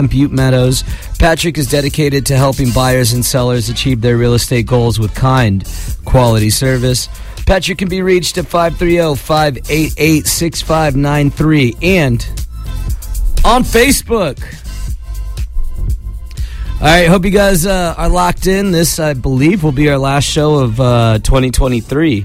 Butte Meadows. Patrick is dedicated to helping buyers and sellers achieve their real estate goals with kind, quality service. Patrick can be reached at 530-588-6593 and on Facebook. All right, hope you guys are locked in. This, I believe, will be our last show of 2023.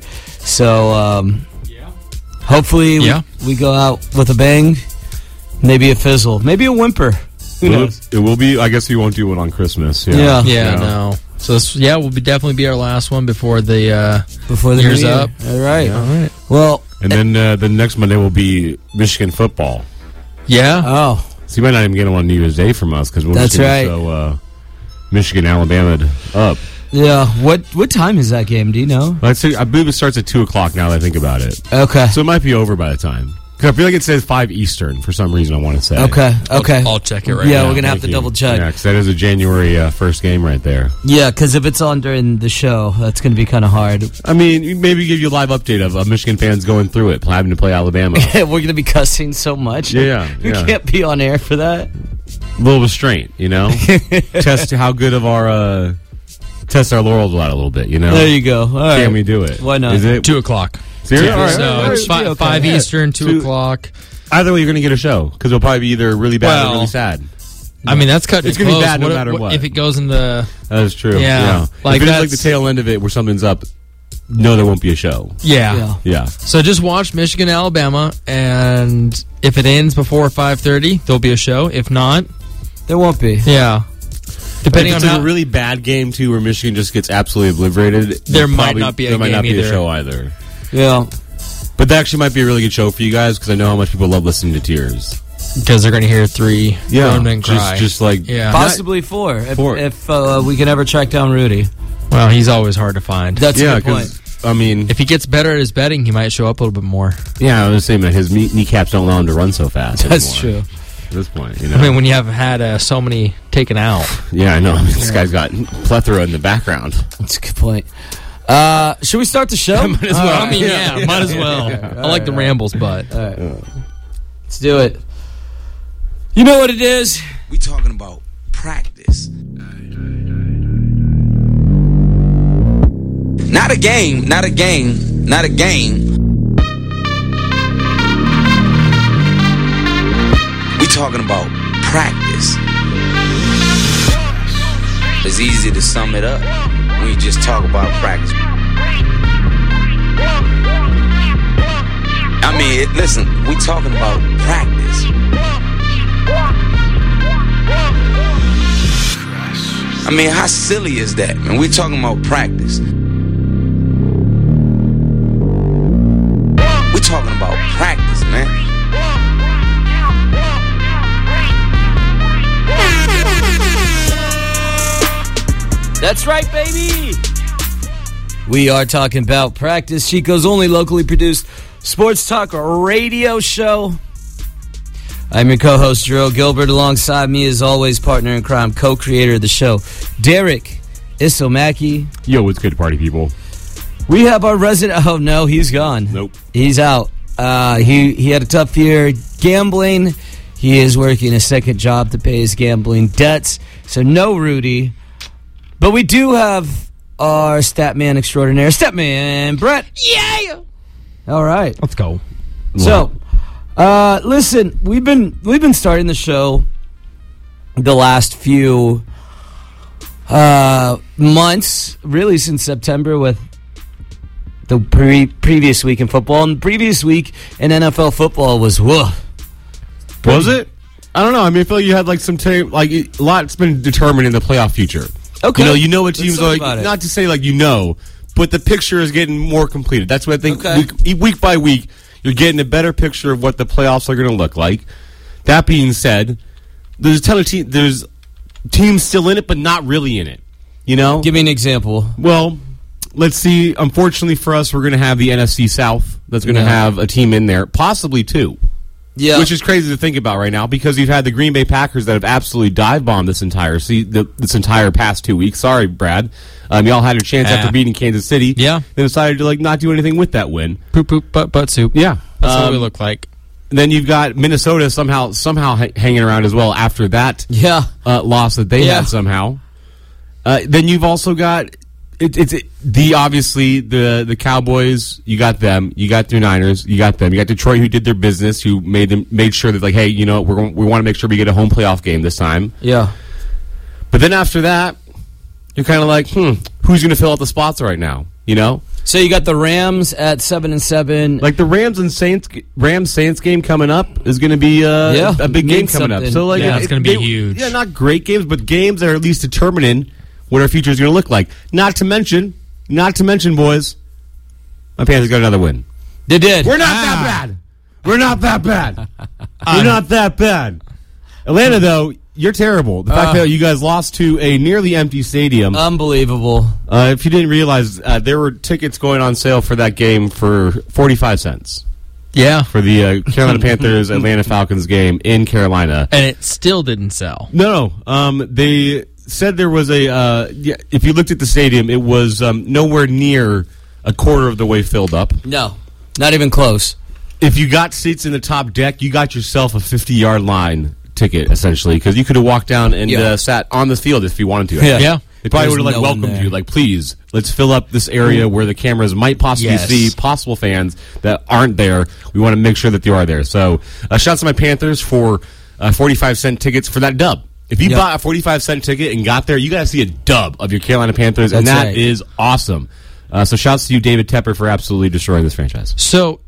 So hopefully we go out with a bang, maybe a fizzle, maybe a whimper. Who knows? It will be. I guess we won't do it on Christmas. Yeah. No. So this, will definitely be our last one before the year's year. up. All right. All right. Well, and then the next Monday will be Michigan football. Yeah. Oh. So you might not even get them on New Year's Day from us because we're That's right. So Michigan, Alabama up. Yeah. What time is that game? Do you know? I believe it starts at 2 o'clock now that I think about it. Okay. So it might be over by the time. Because I feel like it says 5 Eastern for some reason I want to say. Okay. I'll check it right now. Yeah, we're going to have to double check. Yeah, because that is a January 1st game right there. Yeah, because if it's on during the show, that's going to be kind of hard. I mean, maybe give you a live update of Michigan fans going through it, having to play Alabama. We're going to be cussing so much. Yeah. We can't be on air for that. A little restraint, Test how good of our... test our laurels out a little bit, There you go. All right. Can we do it? Why not? Is it 2 o'clock? Seriously? Yeah, so it's 5 Eastern, 2 o'clock. Either way, you're going to get a show because it'll probably be either really bad or really sad. I mean, that's cutting it's it going to close. be bad no matter what. If it goes in the... That is true. Yeah. If it is like the tail end of it where something's up, no, there won't be a show. Yeah. So just watch Michigan, Alabama, and if it ends before 5:30, there'll be a show. If not... There won't be. Yeah. Depending on how a really bad game, too, where Michigan just gets absolutely obliterated, there might not be a show either. Yeah. But that actually might be a really good show for you guys because I know how much people love listening to tears. Because they're going to hear 3 grown men cry. Just like... Possibly 4 if we can ever track down Rudy. Well, he's always hard to find. That's a good point. I mean... If he gets better at his betting, he might show up a little bit more. Yeah, I was saying that his kneecaps don't allow him to run so fast That's true. At this point, I mean, when you have had so many taken out. Yeah, I know. I mean, this guy's got plethora in the background. That's a good point. Should we start the show? Might as well. I mean, might as well. I like the rambles, but... All right. Let's do it. You know what it is? We talking about practice. Not a game. We talking about practice. It's easy to sum it up when you just talk about practice. I mean, listen, we talking about practice. I mean, how silly is that, man? We talking about practice. We talking about practice, man. That's right, baby. We are talking about practice. Chico's only locally produced sports talk radio show. I'm your co-host, Jerome Gilbert. Alongside me, as always, partner in crime, co-creator of the show, Derek Isomaki. Yo, what's good, party people? We have our resident... Oh, no, he's gone. Nope. He's out. He had a tough year gambling. He is working a second job to pay his gambling debts. So no Rudy. But we do have our stat man extraordinaire, Statman Brett. Yeah! All right. Let's go. So, listen, we've been starting the show the last few months, really since September, with the previous week in football. And the previous week in NFL football was whoa. Was it? I don't know. I mean, I feel like you had like some time, like a lot's been determined in the playoff future. Okay. You know what teams are like. Not to say like but the picture is getting more completed. That's what I think. Okay. Week by week, you're getting a better picture of what the playoffs are going to look like. That being said, there's a ton of there's teams still in it, but not really in it. Give me an example. Well, let's see. Unfortunately for us, we're going to have the NFC South that's going to have a team in there, possibly 2. Yeah. Which is crazy to think about right now because you've had the Green Bay Packers that have absolutely dive-bombed this entire past 2 weeks. Sorry, Brad. Y'all had a chance after beating Kansas City. Yeah. They decided to not do anything with that win. Poop, butt soup. Yeah. That's what we look like. then you've got Minnesota somehow hanging around as well after that loss that they had somehow. Then you've also got obviously the Cowboys. You got them. You got your Niners. You got them. You got Detroit, who did their business, who made sure that, like, hey, you know, we want to make sure we get a home playoff game this time. Yeah. But then after that, you're kind of like, who's going to fill out the spots right now? You know. So you got the Rams at 7-7. Like the Rams Saints game coming up is going to be a big game coming up. So like, it's going to be huge. Yeah, not great games, but games that are at least determining what our future is going to look like. Not to mention, boys, my Panthers got another win. They did. We're not that bad. We're not that bad. We're not that bad. Atlanta, though, you're terrible. The fact that you guys lost to a nearly empty stadium. Unbelievable. If you didn't realize, there were tickets going on sale for that game for 45 cents. Yeah. For the Carolina Panthers Atlanta Falcons game in Carolina. And it still didn't sell. No. They said there was if you looked at the stadium, it was nowhere near a quarter of the way filled up. No, not even close. If you got seats in the top deck, you got yourself a 50-yard line ticket, essentially, because you could have walked down and sat on the field if you wanted to. Yeah. They probably would have welcomed you, like, please, let's fill up this area where the cameras might possibly see possible fans that aren't there. We want to make sure that they are there. So, shouts to my Panthers for 45-cent tickets for that dub. If you bought a 45-cent ticket and got there, you got to see a dub of your Carolina Panthers, and that is awesome. So shouts to you, David Tepper, for absolutely destroying this franchise. So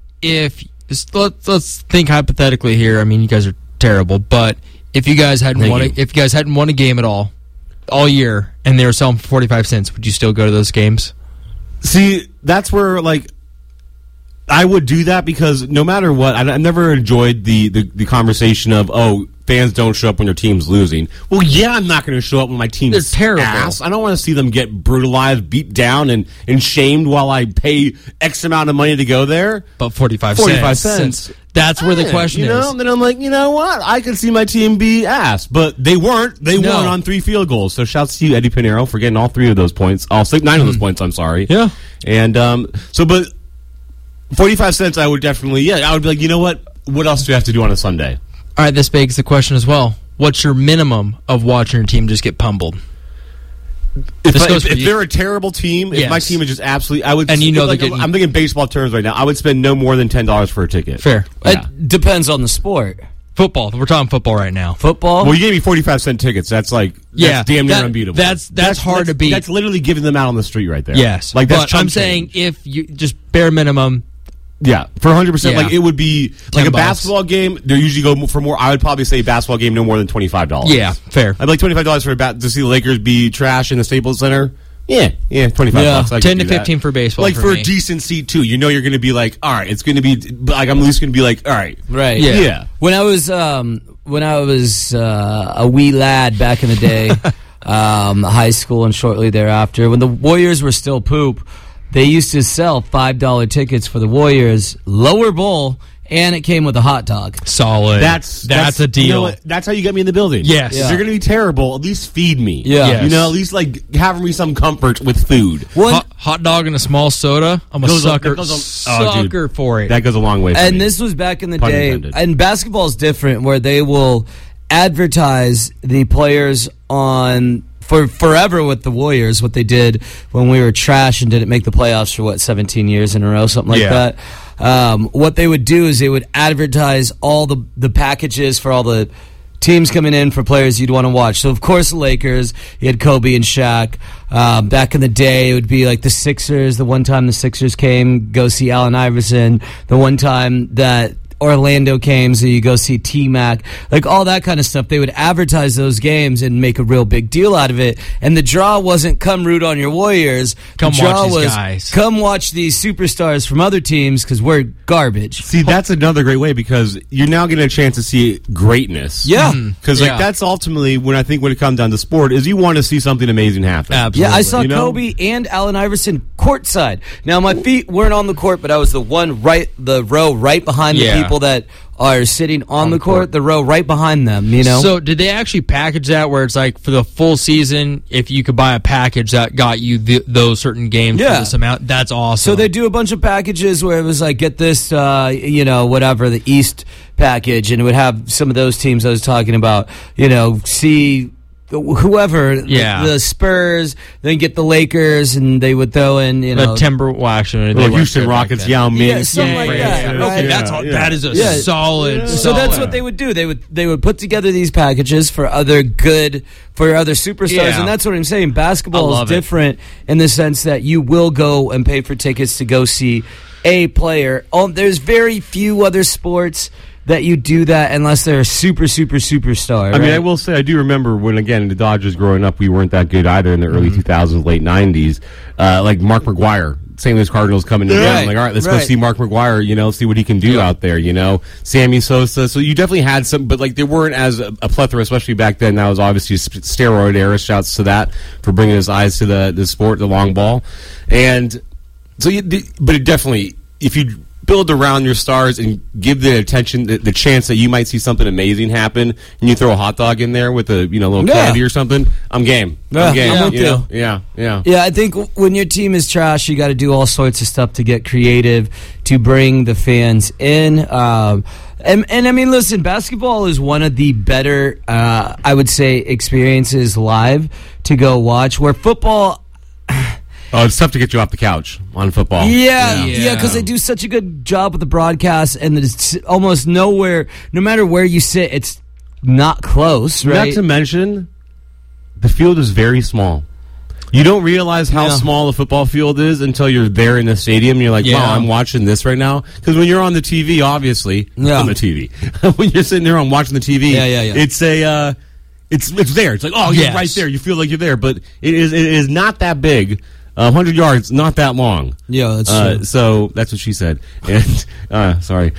let's think hypothetically here. I mean, you guys are terrible, but if you guys hadn't won a game at all year, and they were selling for 45 cents, would you still go to those games? See, that's where, like, I would do that, because no matter what, I never enjoyed the conversation of, fans don't show up when your team's losing. Well, yeah, I'm not going to show up when my team's terrible. ass. I don't want to see them get brutalized, beat down, and shamed while I pay X amount of money to go there. But 45 cents. That's where the question is. And then I'm like, you know what? I can see my team be ass. But they weren't. They won on 3 field goals. So shouts to you, Eddie Pinheiro, for getting all 3 of those points. 9 of those points, I'm sorry. Yeah. And but 45 cents, I would definitely, I would be like, you know what? What else do you have to do on a Sunday? All right, this begs the question as well. What's your minimum of watching your team just get pummeled? If they're a terrible team, if my team is just absolutely, I would. And I'm thinking baseball terms right now. I would spend no more than $10 for a ticket. Fair. Yeah. It depends on the sport. Football. We're talking football right now. Football. Well, you gave me 45-cent tickets. That's damn near unbeatable. That's hard to beat. That's literally giving them out on the street right there. Yes, that's I'm saying if you just bare minimum. Yeah, for 100%. Like, it would be like a basketball game. They usually go for more. I would probably say a basketball game no more than $25. Yeah, fair. I'd like $25 to see the Lakers be trash in the Staples Center. Yeah, $25. 10 to 15 for baseball. Like for a decent seat too. You know, you're going to be like, all right, it's going to be like I'm at least going to be like, all right, right, yeah. When I was a wee lad back in the day, high school and shortly thereafter, when the Warriors were still poop. They used to sell $5 tickets for the Warriors, lower bowl, and it came with a hot dog. Solid. That's a deal. You know, that's how you get me in the building. Yes. If you're going to be terrible, at least feed me. Yeah. Yes. You know, at least like have me some comfort with food. Hot dog and a small soda. I'm a sucker for it. That goes a long way for me. And this was back in the day. Intended. And basketball is different, where they will advertise the players on... For forever with the Warriors, what they did when we were trash and didn't make the playoffs for, 17 years in a row, something like that. What they would do is they would advertise all the packages for all the teams coming in for players you'd want to watch. So, of course, the Lakers, you had Kobe and Shaq. Back in the day, it would be like the Sixers. The one time the Sixers came, go see Allen Iverson. The one time that Orlando came, so you go see T-Mac, like all that kind of stuff. They would advertise those games and make a real big deal out of it. And the draw wasn't come root on your Warriors. Come watch these guys. Come watch these superstars from other teams because we're garbage. See, that's another great way because you're now getting a chance to see greatness. Yeah. Because that's ultimately when it comes down to sport is you want to see something amazing happen. Absolutely. Yeah, I saw Kobe and Allen Iverson courtside. Now, my feet weren't on the court, but I was the row right behind the people people that are sitting on the court, the row right behind them, you know? So did they actually package that where it's like for the full season, if you could buy a package that got you those certain games for this amount, that's awesome. So they do a bunch of packages where it was like, get this, whatever, the East package, and it would have some of those teams I was talking about, see whoever, the Spurs, then get the Lakers, and they would throw in, the Timberwolves, the Houston Rockets, Yao Ming, something like that. Okay, that is a solid. So that's what they would do. They would put together these packages for other superstars, and that's what I'm saying. Basketball is different in the sense that you will go and pay for tickets to go see a player. There's very few other sports that you do that unless they're a super, super, superstar. I mean, I will say, I do remember when, again, the Dodgers growing up, we weren't that good either in the early 2000s, late 90s. Like Mark McGwire, St. Louis Cardinals coming together. I'm like, all right, let's go see Mark McGwire, see what he can do out there, Sammy Sosa. So you definitely had some, but like they weren't as a plethora, especially back then. That was obviously steroid era. Shouts to that for bringing his eyes to the sport, the long ball. And so, but it definitely, if you build around your stars and give the attention, the chance that you might see something amazing happen, and you throw a hot dog in there with a little candy or something, I'm game. I'm game. I'm with you. Yeah. Yeah, I think when your team is trash, you got to do all sorts of stuff to get creative to bring the fans in. And I mean, listen, basketball is one of the better, I would say, experiences live to go watch. Where football. Oh, it's tough to get you off the couch on football. Yeah, because they do such a good job with the broadcast, and it's almost nowhere, no matter where you sit, it's not close, right? Not to mention, the field is very small. You don't realize how small a football field is until you're there in the stadium, and you're like, wow, I'm watching this right now. Because when you're on the TV, obviously, on the TV, when you're sitting there watching the TV, it's a... It's there. It's like, oh, you're right there. You feel like you're there, but it is not that big. 100 yards, not that long. Yeah, that's true. So that's what she said. And sorry,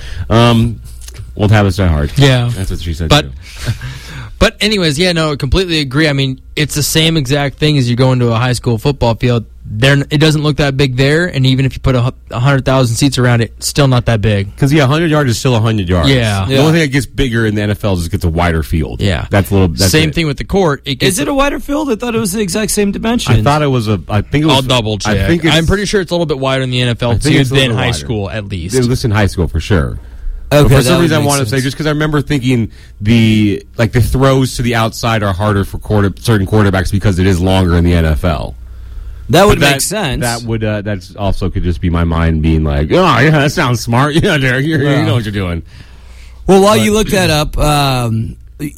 old habits die hard. Yeah, that's what she said. But anyways, I completely agree. I mean, it's the same exact thing as you go into a high school football field. It doesn't look that big there, and even if you put 100,000 seats around it, still not that big. Because 100 yards is still 100 yards. Yeah. The only thing that gets bigger in the NFL is it gets a wider field. Yeah, that's same thing with the court. Is it a wider field? I thought it was the exact same dimension. I thought it was I think it was. I'll double check. I'm pretty sure it's a little bit wider in the NFL too than high school, at least. It was in high school for sure. Okay, for some reason, I want to say, just because I remember thinking the throws to the outside are harder for certain quarterbacks because it is longer in the NFL. That would make sense. That would that's also could just be my mind being like, oh yeah, that sounds smart. Yeah, Derek, you know what you're doing. Well, while you look that up, I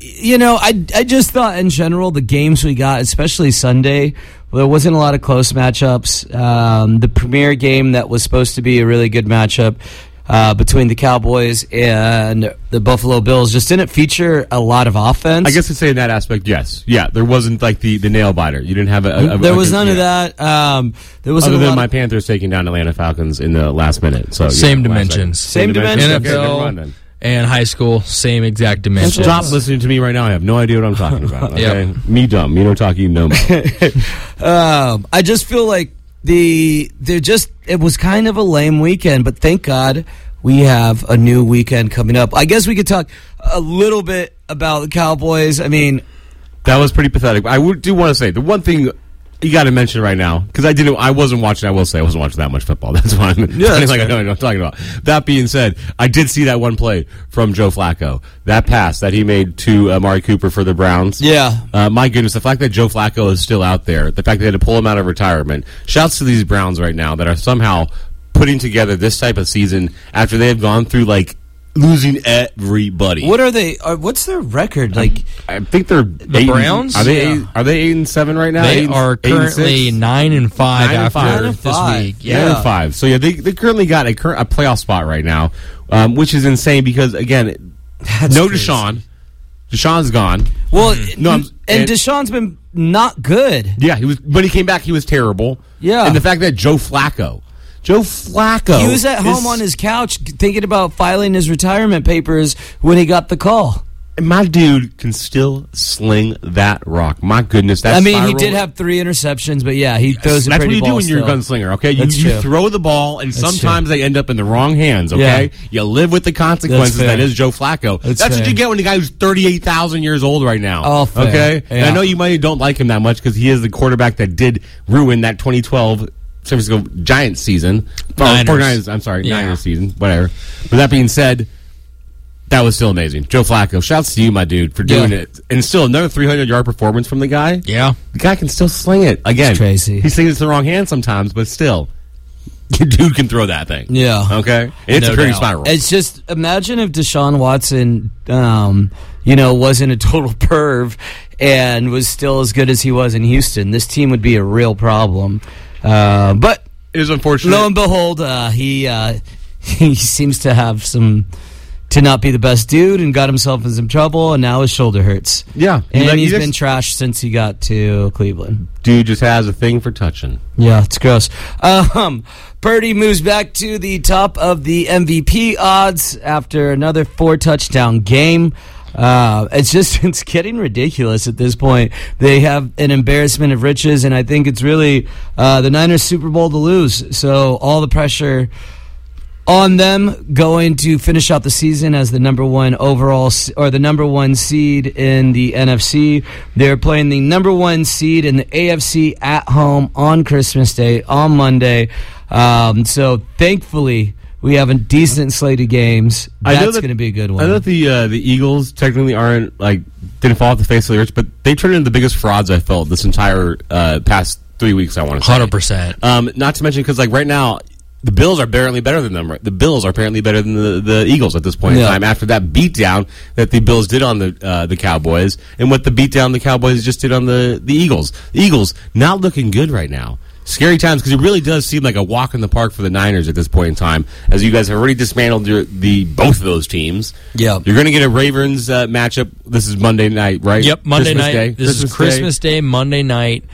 just thought in general the games we got, especially Sunday, there wasn't a lot of close matchups. The premier game that was supposed to be a really good matchup between the Cowboys and the Buffalo Bills just didn't feature a lot of offense. I guess to say in that aspect, yes. Yeah, there wasn't like the nail biter. You didn't have there was none of that. There was other than my Panthers taking down Atlanta Falcons in the last minute. So same dimensions. Same dimensions. NFL and high school, same exact dimensions. Stop listening to me right now. I have no idea what I'm talking about. Okay? Me dumb. Me no talking no more. I just feel like it was kind of a lame weekend, but thank God we have a new weekend coming up. I guess we could talk a little bit about the Cowboys. I mean, that was pretty pathetic. I do want to say the one thing you got to mention right now, because I wasn't watching. I will say I wasn't watching that much football. That's fine. Yeah, that's like I know what I'm talking about. That being said, I did see that one play from Joe Flacco. That pass that he made to Amari Cooper for the Browns. Yeah. My goodness, the fact that Joe Flacco is still out there, the fact that they had to pull him out of retirement. Shouts to these Browns right now that are somehow putting together this type of season after they have gone through losing everybody. What are they? What's their record? I think they're the Browns. Are they 8-7 right now? They are currently 9-5 after this week. Yeah, 9-5. So they currently got a playoff spot right now, which is insane because again, no crazy. Deshaun's gone. Well, and Deshaun's been not good. Yeah, when he came back, he was terrible. Yeah, and the fact that Joe Flacco, he was at home on his couch thinking about filing his retirement papers when he got the call. My dude can still sling that rock. My goodness, that's he did have 3 interceptions, but yeah, he throws a that's pretty what you ball do when you're a gunslinger, okay? You throw the ball, and sometimes they end up in the wrong hands, okay? Yeah. You live with the consequences. That is Joe Flacco. That's what you get when the guy who's 38,000 years old right now. Oh, fair. Okay? Yeah. And I know you might don't like him that much because he is the quarterback that did ruin that 2012 San Francisco Giants season. Niners season, whatever. But that being said, that was still amazing. Joe Flacco, shouts to you, my dude, for doing it. And still another 300-yard performance from the guy. Yeah. The guy can still sling it. Again, it's crazy. He slings it to the wrong hand sometimes, but still, your dude can throw that thing. Yeah. Okay? And it's a pretty spiral. It's just, imagine if Deshaun Watson, wasn't a total perv and was still as good as he was in Houston. This team would be a real problem. But it is unfortunate. Lo and behold, he seems to have to not be the best dude and got himself in some trouble, and now his shoulder hurts. Yeah. And he's been trashed since he got to Cleveland. Dude just has a thing for touching. Yeah, it's gross. Purdy moves back to the top of the MVP odds after another 4-touchdown game. It's getting ridiculous at this point. They have an embarrassment of riches, and I think it's really the Niners Super Bowl to lose. So all the pressure on them going to finish out the season as the number 1 overall or the number 1 seed in the NFC. They're playing the number 1 seed in the AFC at home on Christmas Day on Monday. So thankfully we have a decent slate of games. That's going to be a good one. I know that the Eagles technically didn't fall off the face of the earth, but they turned into the biggest frauds I felt this entire past 3 weeks. I want to say 100%. Not to mention because right now, the Bills are apparently better than them. The Bills are apparently better than the Eagles at this point in time after that beatdown that the Bills did on the Cowboys and what the beatdown the Cowboys just did on the Eagles. The Eagles not looking good right now. Scary times because it really does seem like a walk in the park for the Niners at this point in time as you guys have already dismantled both of those teams. Yeah. You're going to get a Ravens matchup. This is Monday night, right? Yep, Monday night. This is Christmas Day, Monday night.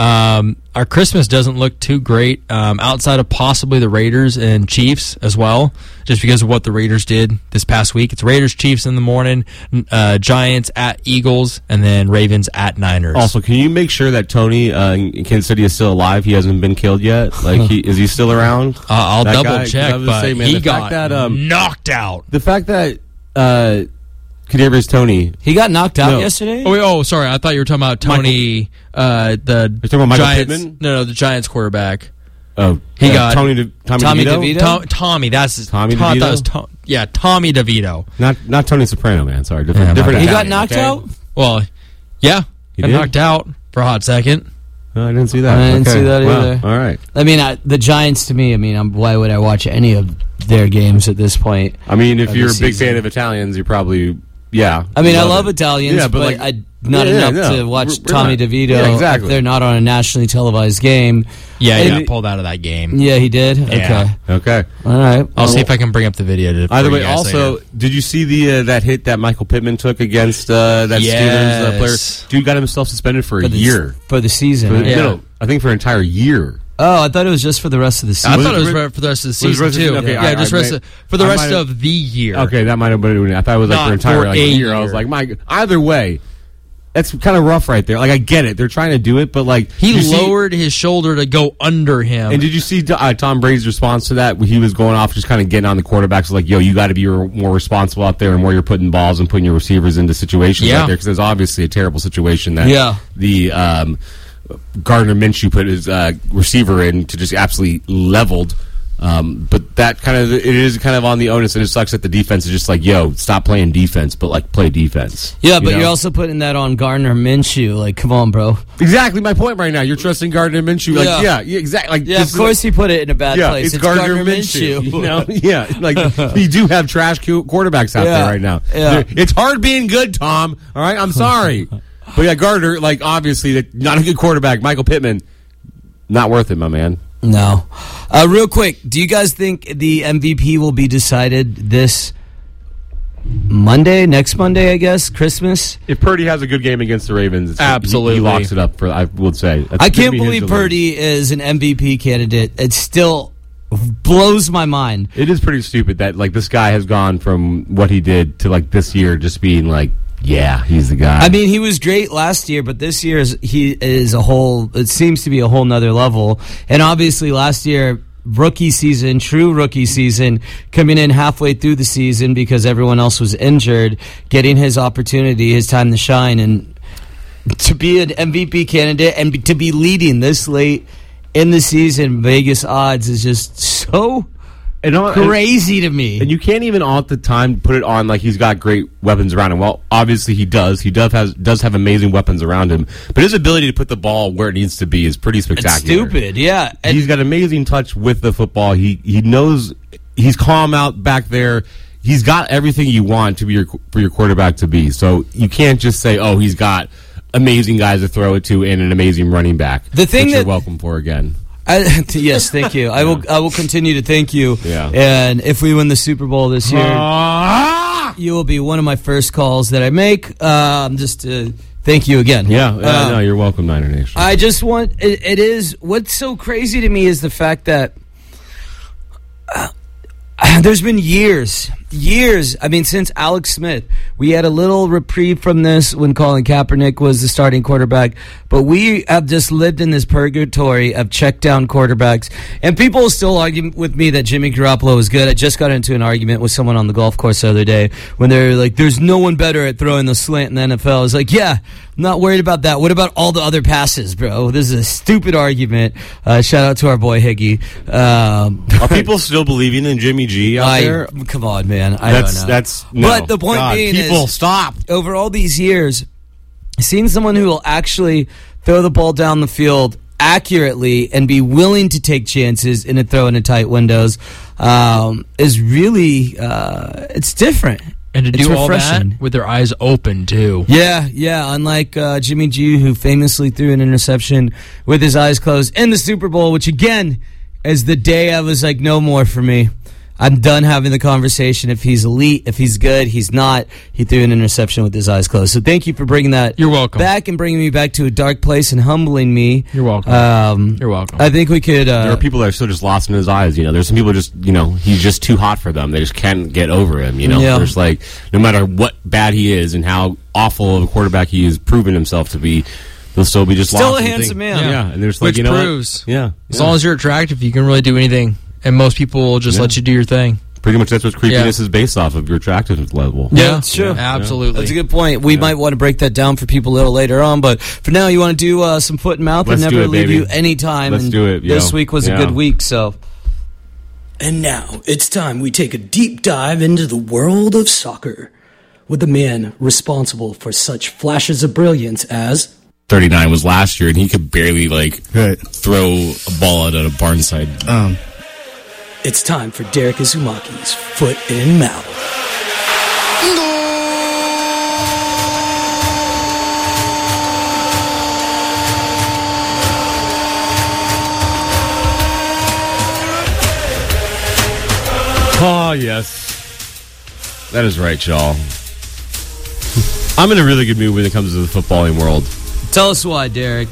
Our Christmas doesn't look too great outside of possibly the Raiders and Chiefs as well, just because of what the Raiders did this past week. It's Raiders, Chiefs in the morning, Giants at Eagles, and then Ravens at Niners. Also, can you make sure that Tony in Kansas City is still alive? He hasn't been killed yet? Is he still around? I'll double check, but he got knocked out. The fact that Kadarius Toney, he got knocked out yesterday? Sorry. I thought you were talking about Tony, you're talking about Michael Giants. Pittman? No, the Giants quarterback. Oh, he got Tommy DeVito. Tommy, that's Tommy DeVito. That was Tommy DeVito. Not Tony Soprano, man. Sorry, different. He got knocked out. Well, yeah, he got knocked out for a hot second. No, I didn't see that. I didn't see that either. All right. The Giants, to me, why would I watch any of their games at this point? If you're a big fan of Italians, you probably. Yeah. I love Italians, but not enough to watch Tommy DeVito if they're not on a nationally televised game. Yeah, he got pulled out of that game. Yeah, he did? Yeah. Okay. All right. I'll see if I can bring up the video. Either way, also, did you see that hit that Michael Pittman took against that Steelers player? Dude got himself suspended for a year. For the season. No, I think for an entire year. Oh, I thought it was just for the rest of the season. I thought it was for the rest of the season, too. Okay, for the rest of the year. Okay, that might have been it. I thought it was for an entire year. I was like, either way, that's kind of rough right there. I get it. They're trying to do it, but he lowered his shoulder to go under him. And did you see Tom Brady's response to that? He was going off, just kind of getting on the quarterbacks, you got to be more responsible out there and where you're putting balls and putting your receivers into situations out there, because there's obviously a terrible situation that the Gardner Minshew put his receiver in to just absolutely leveled. But that it is kind of on the onus, and it sucks that the defense is just stop playing defense, but play defense. Yeah, but you're also putting that on Gardner Minshew. Come on, bro. Exactly my point right now. You're trusting Gardner Minshew. Exactly. Of course he put it in a bad place. It's Gardner Minshew. You do have trash quarterbacks out there right now. Yeah. It's hard being good, Tom. All right, I'm sorry. But Gardner, obviously, not a good quarterback. Michael Pittman, not worth it, my man. No. Real quick, do you guys think the MVP will be decided this next Monday, I guess, Christmas? If Purdy has a good game against the Ravens, absolutely. He locks it up, I would say. I can't believe Purdy is an MVP candidate. It still blows my mind. It is pretty stupid that, this guy has gone from what he did to, this year just being, Yeah, he's the guy. I mean, he was great last year, but this year it seems to be a whole nother level. And obviously last year, true rookie season, coming in halfway through the season because everyone else was injured, getting his opportunity, his time to shine, and to be an MVP candidate and to be leading this late in the season, Vegas odds is just so crazy to me. And you can't even all at the time put it on like he's got great weapons around him. Well, obviously he does. He does have amazing weapons around him. But his ability to put the ball where it needs to be is pretty spectacular. It's stupid, yeah. And he's got amazing touch with the football. He knows he's calm out back there. He's got everything you want to be for your quarterback to be. So you can't just say, oh, he's got amazing guys to throw it to and an amazing running back. The thing you're welcome for again. Yes, thank you. I will continue to thank you. Yeah. And if we win the Super Bowl this year, you will be one of my first calls that I make. Just to thank you again. Yeah, no, you're welcome, Niner Nation. I just want it is what's so crazy to me is the fact that there's been years. I mean, since Alex Smith, we had a little reprieve from this when Colin Kaepernick was the starting quarterback, but we have just lived in this purgatory of check-down quarterbacks, and people still argue with me that Jimmy Garoppolo is good. I just got into an argument with someone on the golf course the other day when they were like, there's no one better at throwing the slant in the NFL. I was like, yeah, I'm not worried about that. What about all the other passes, bro? This is a stupid argument. Shout out to our boy Higgy. Are people still believing in Jimmy G out there? Come on, man. I don't know. No. But the point being people, is, stop. Over all these years, seeing someone who will actually throw the ball down the field accurately and be willing to take chances in a throw into tight windows is really it's different. And to do all that with their eyes open, too. Yeah. Unlike Jimmy G, who famously threw an interception with his eyes closed in the Super Bowl, which, again, is the day I was like, no more for me. I'm done having the conversation. If he's elite, if he's good, he's not. He threw an interception with his eyes closed. So thank you for bringing that You're welcome. back and bringing me back to a dark place and humbling me. You're welcome. You're welcome. I think we could... there are people that are still just lost in his eyes. There's some people just, he's just too hot for them. They just can't get over him, Yeah. There's like, no matter what bad he is and how awful of a quarterback he has proven himself to be, they'll still be just lost. Still a handsome man. Yeah. And there's Which proves, what? Yeah. As long as you're attractive, you can really do anything. And most people will just let you do your thing. Pretty much that's what creepiness is based off of, your attractiveness level. Yeah, that's true. Yeah, absolutely. That's a good point. We might want to break that down for people a little later on, but for now, you want to do some foot and mouth. Let's and never do it, leave baby. you anytime. Let's do it. This week was a good week, so. And now, it's time we take a deep dive into the world of soccer with the man responsible for such flashes of brilliance as... 39 was last year, and he could barely, throw a ball out of a barnside. It's time for Derek Izumaki's Foot and Mouth. Oh, yes. That is right, y'all. I'm in a really good mood when it comes to the footballing world. Tell us why, Derek.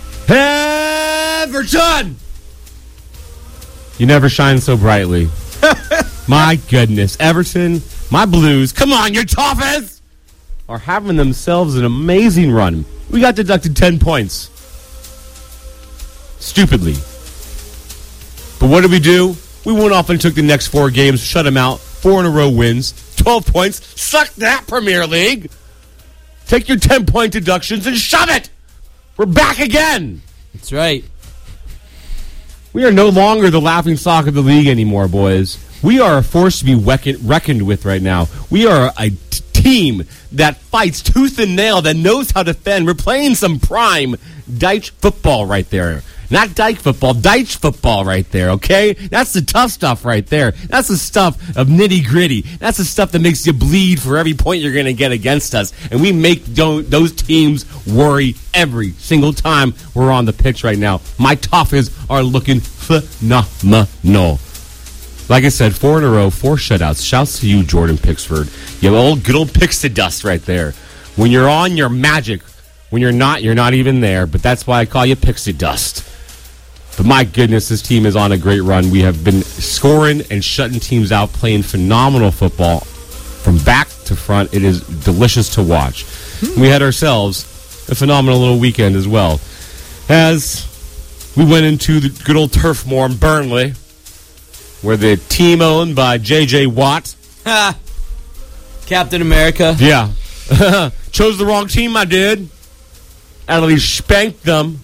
Everton! You never shine so brightly. My goodness. Everton, my Blues, come on, your Toffees are having themselves an amazing run. We got deducted 10 points. Stupidly. But what did we do? We went off and took the next 4 games, shut them out, 4 in a row wins, 12 points. Suck that, Premier League. Take your 10-point deductions and shove it. We're back again. That's right. We are no longer the laughingstock of the league anymore, boys. We are a force to be reckoned with right now. We are a team that fights tooth and nail, that knows how to defend. We're playing some prime Dyche football right there. Not Dyke football, Dyche football right there, okay? That's the tough stuff right there. That's the stuff of nitty-gritty. That's the stuff that makes you bleed for every point you're going to get against us. And we make those teams worry every single time we're on the pitch right now. My Toffees are looking phenomenal. Like I said, 4 in a row, 4 shutouts. Shouts to you, Jordan Pickford. You have good old Pixie dust right there. When you're on, you're magic. When you're not even there. But that's why I call you Pixie Dust. But my goodness, this team is on a great run. We have been scoring and shutting teams out, playing phenomenal football. from back to front. It is delicious to watch. We had ourselves a phenomenal little weekend as well, as we went into the good old Turf Moor in Burnley, where the team owned by J.J. Watt. Captain America. Yeah. Chose the wrong team, I did. Adelaide spanked them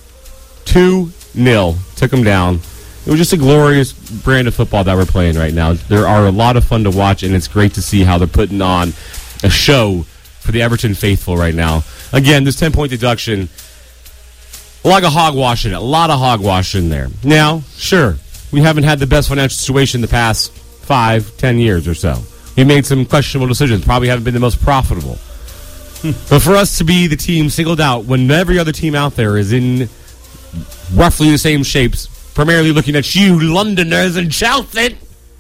2-0. Took them down. It was just a glorious brand of football that we're playing right now. There are a lot of fun to watch, and it's great to see how they're putting on a show for the Everton faithful right now. Again, this 10-point deduction, a lot of hogwash in it. A lot of hogwash in there. Now, sure, we haven't had the best financial situation the past 5-10 years or so. We made some questionable decisions. Probably haven't been the most profitable. But for us to be the team singled out when every other team out there is in roughly the same shapes, primarily looking at you, Londoners and Chelsea,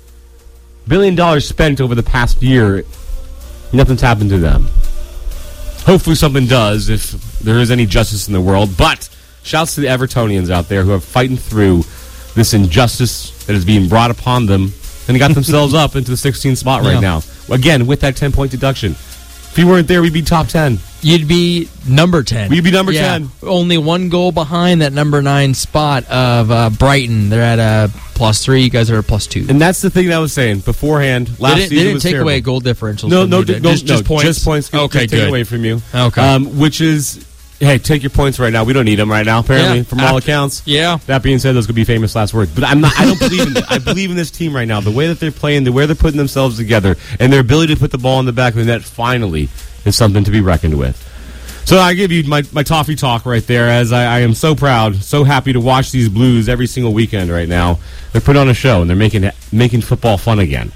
$1 billion spent over the past year, nothing's happened to them. Hopefully something does if there is any justice in the world. But shouts to the Evertonians out there who are fighting through this injustice that is being brought upon them and got themselves up into the 16th spot right now. Again, with that 10-point deduction. If you weren't there, we'd be top 10. You'd be number 10. We'd be number 10. Only one goal behind that number 9 spot of Brighton. They're at a +3. You guys are a +2. And that's the thing that I was saying beforehand. Last season they didn't was take terrible. away goal differentials. No, just points. Just points. Okay, take away from you. Okay. Which is, hey, take your points right now. We don't need them right now, apparently, from all accounts. Yeah. That being said, those could be famous last words. But I don't believe in it. I believe in this team right now. The way that they're playing, the way they're putting themselves together, and their ability to put the ball in the back of the net finally is something to be reckoned with. So I give you my toffee talk right there, as I am so proud, so happy to watch these Blues every single weekend right now. They're putting on a show, and they're making football fun again.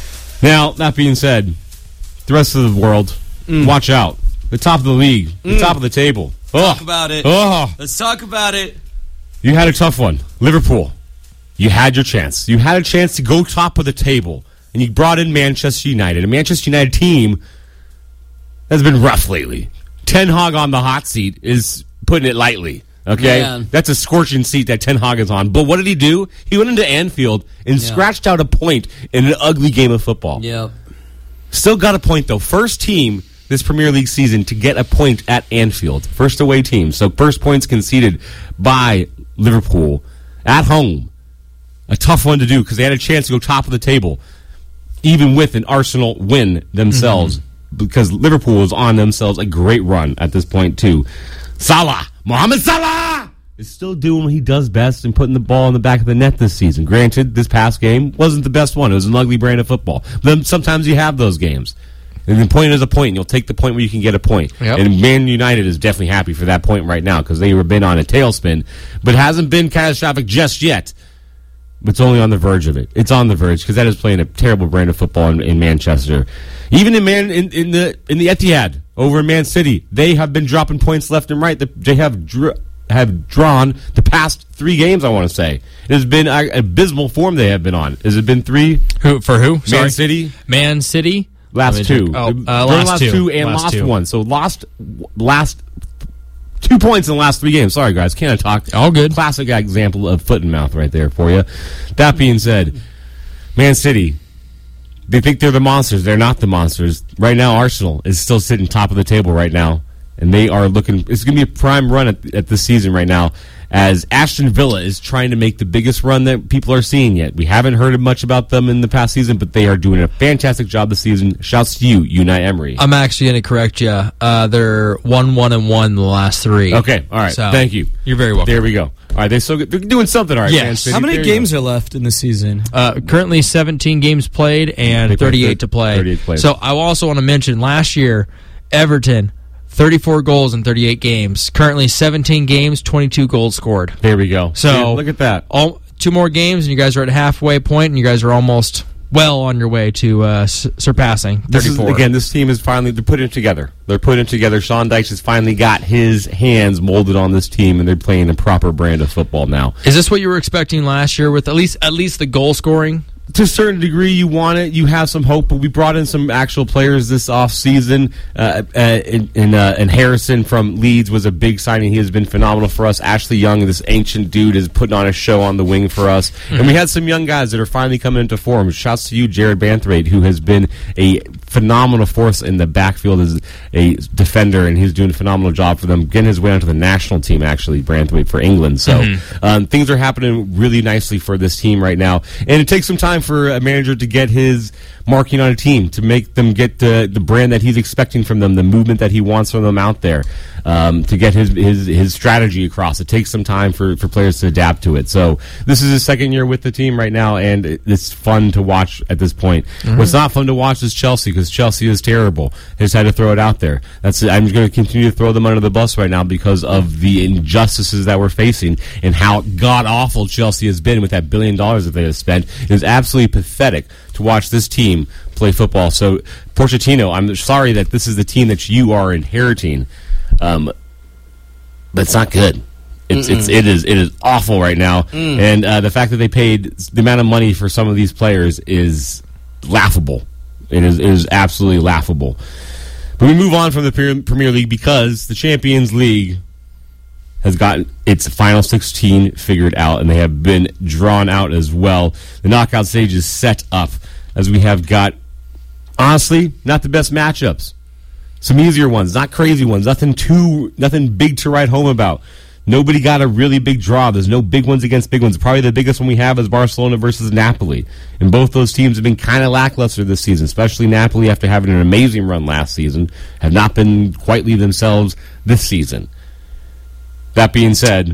Now, that being said, the rest of the world, watch out. The top of the league, the top of the table. Talk about it. Let's talk about it. You had a tough one. Liverpool, you had your chance. You had a chance to go top of the table, and you brought in Manchester United, a Manchester United team that's been rough lately. Ten Hag on the hot seat is putting it lightly. Okay? Man. That's a scorching seat that Ten Hag is on. But what did he do? He went into Anfield and scratched out a point in an ugly game of football. Yep. Still got a point, though. First team this Premier League season to get a point at Anfield. First away team. So first points conceded by Liverpool at home. A tough one to do because they had a chance to go top of the table, even with an Arsenal win themselves. Because Liverpool was on themselves a great run at this point, too. Salah, Mohamed Salah, is still doing what he does best and putting the ball in the back of the net this season. Granted, this past game wasn't the best one. It was an ugly brand of football. Then sometimes you have those games. And the point is a point, and you'll take the point where you can get a point. Yep. And Man United is definitely happy for that point right now because they were been on a tailspin, but hasn't been catastrophic just yet. But it's only on the verge of it. It's on the verge because that is playing a terrible brand of football in Manchester. Even in the Etihad over in Man City, they have been dropping points left and right. They have drawn the past 3 games. I want to say it has been abysmal form they have been on. Has it been 3? For who? Man City. Man City. Last 2. Last 2 and lost 1. So lost 2 points in the last 3 games. Sorry, guys. Can't I talk? All good. Classic example of foot and mouth right there for you. That being said, Man City, they think they're the monsters. They're not the monsters. Right now, Arsenal is still sitting top of the table right now. And they are looking... It's going to be a prime run at this season right now, as Aston Villa is trying to make the biggest run that people are seeing yet. We haven't heard much about them in the past season, but they are doing a fantastic job this season. Shouts to you, Unai Emery. I'm actually going to correct you. They're 1-1-1 the last 3. Okay, all right. So, thank you. You're very welcome. There we go. All right, they're doing something all right. Yes. Man City. How many There games are left in the season? Currently 17 games played and 38 to play. 38 played. So I also want to mention last year, Everton, 34 goals in 38 games. Currently 17 games, 22 goals scored. There we go. So yeah, look at that. 2 more games, and you guys are at halfway point, and you guys are almost well on your way to surpassing 34. This team is finally, they're putting it together. They're putting it together. Sean Dyche has finally got his hands molded on this team, and they're playing a proper brand of football now. Is this what you were expecting last year with at least the goal scoring? to a certain degree, you want it. You have some hope, but we brought in some actual players this offseason. And Harrison from Leeds was a big signing. He has been phenomenal for us. Ashley Young, this ancient dude, is putting on a show on the wing for us. Mm-hmm. And we had some young guys that are finally coming into form. Shouts to you, Jared Banthwaite, who has been a phenomenal force in the backfield as a defender, and he's doing a phenomenal job for them. Getting his way onto the national team, actually, Banthwaite for England. So things are happening really nicely for this team right now. And it takes some time for a manager to get his marking on a team, to make them get the brand that he's expecting from them, the movement that he wants from them out there, to get his strategy across. It takes some time for players to adapt to it. So this is his second year with the team right now, and it's fun to watch at this point. Mm-hmm. What's not fun to watch is Chelsea, because Chelsea is terrible. I just had to throw it out there. I'm going to continue to throw them under the bus right now because of the injustices that we're facing and how god-awful Chelsea has been with that $1 billion that they have spent. It is absolutely pathetic to watch this team play football. So, Pochettino, I'm sorry that this is the team that you are inheriting, but it's not good. It is awful right now, and the fact that they paid the amount of money for some of these players is laughable. It is absolutely laughable. But we move on from the Premier League because the Champions League has gotten its final 16 figured out, and they have been drawn out as well. The knockout stage is set up, as we have got, honestly, not the best matchups. Some easier ones, not crazy ones, nothing big to write home about. Nobody got a really big draw. There's no big ones against big ones. Probably the biggest one we have is Barcelona versus Napoli. And both those teams have been kind of lackluster this season, especially Napoli after having an amazing run last season, have not been quietly themselves this season. That being said,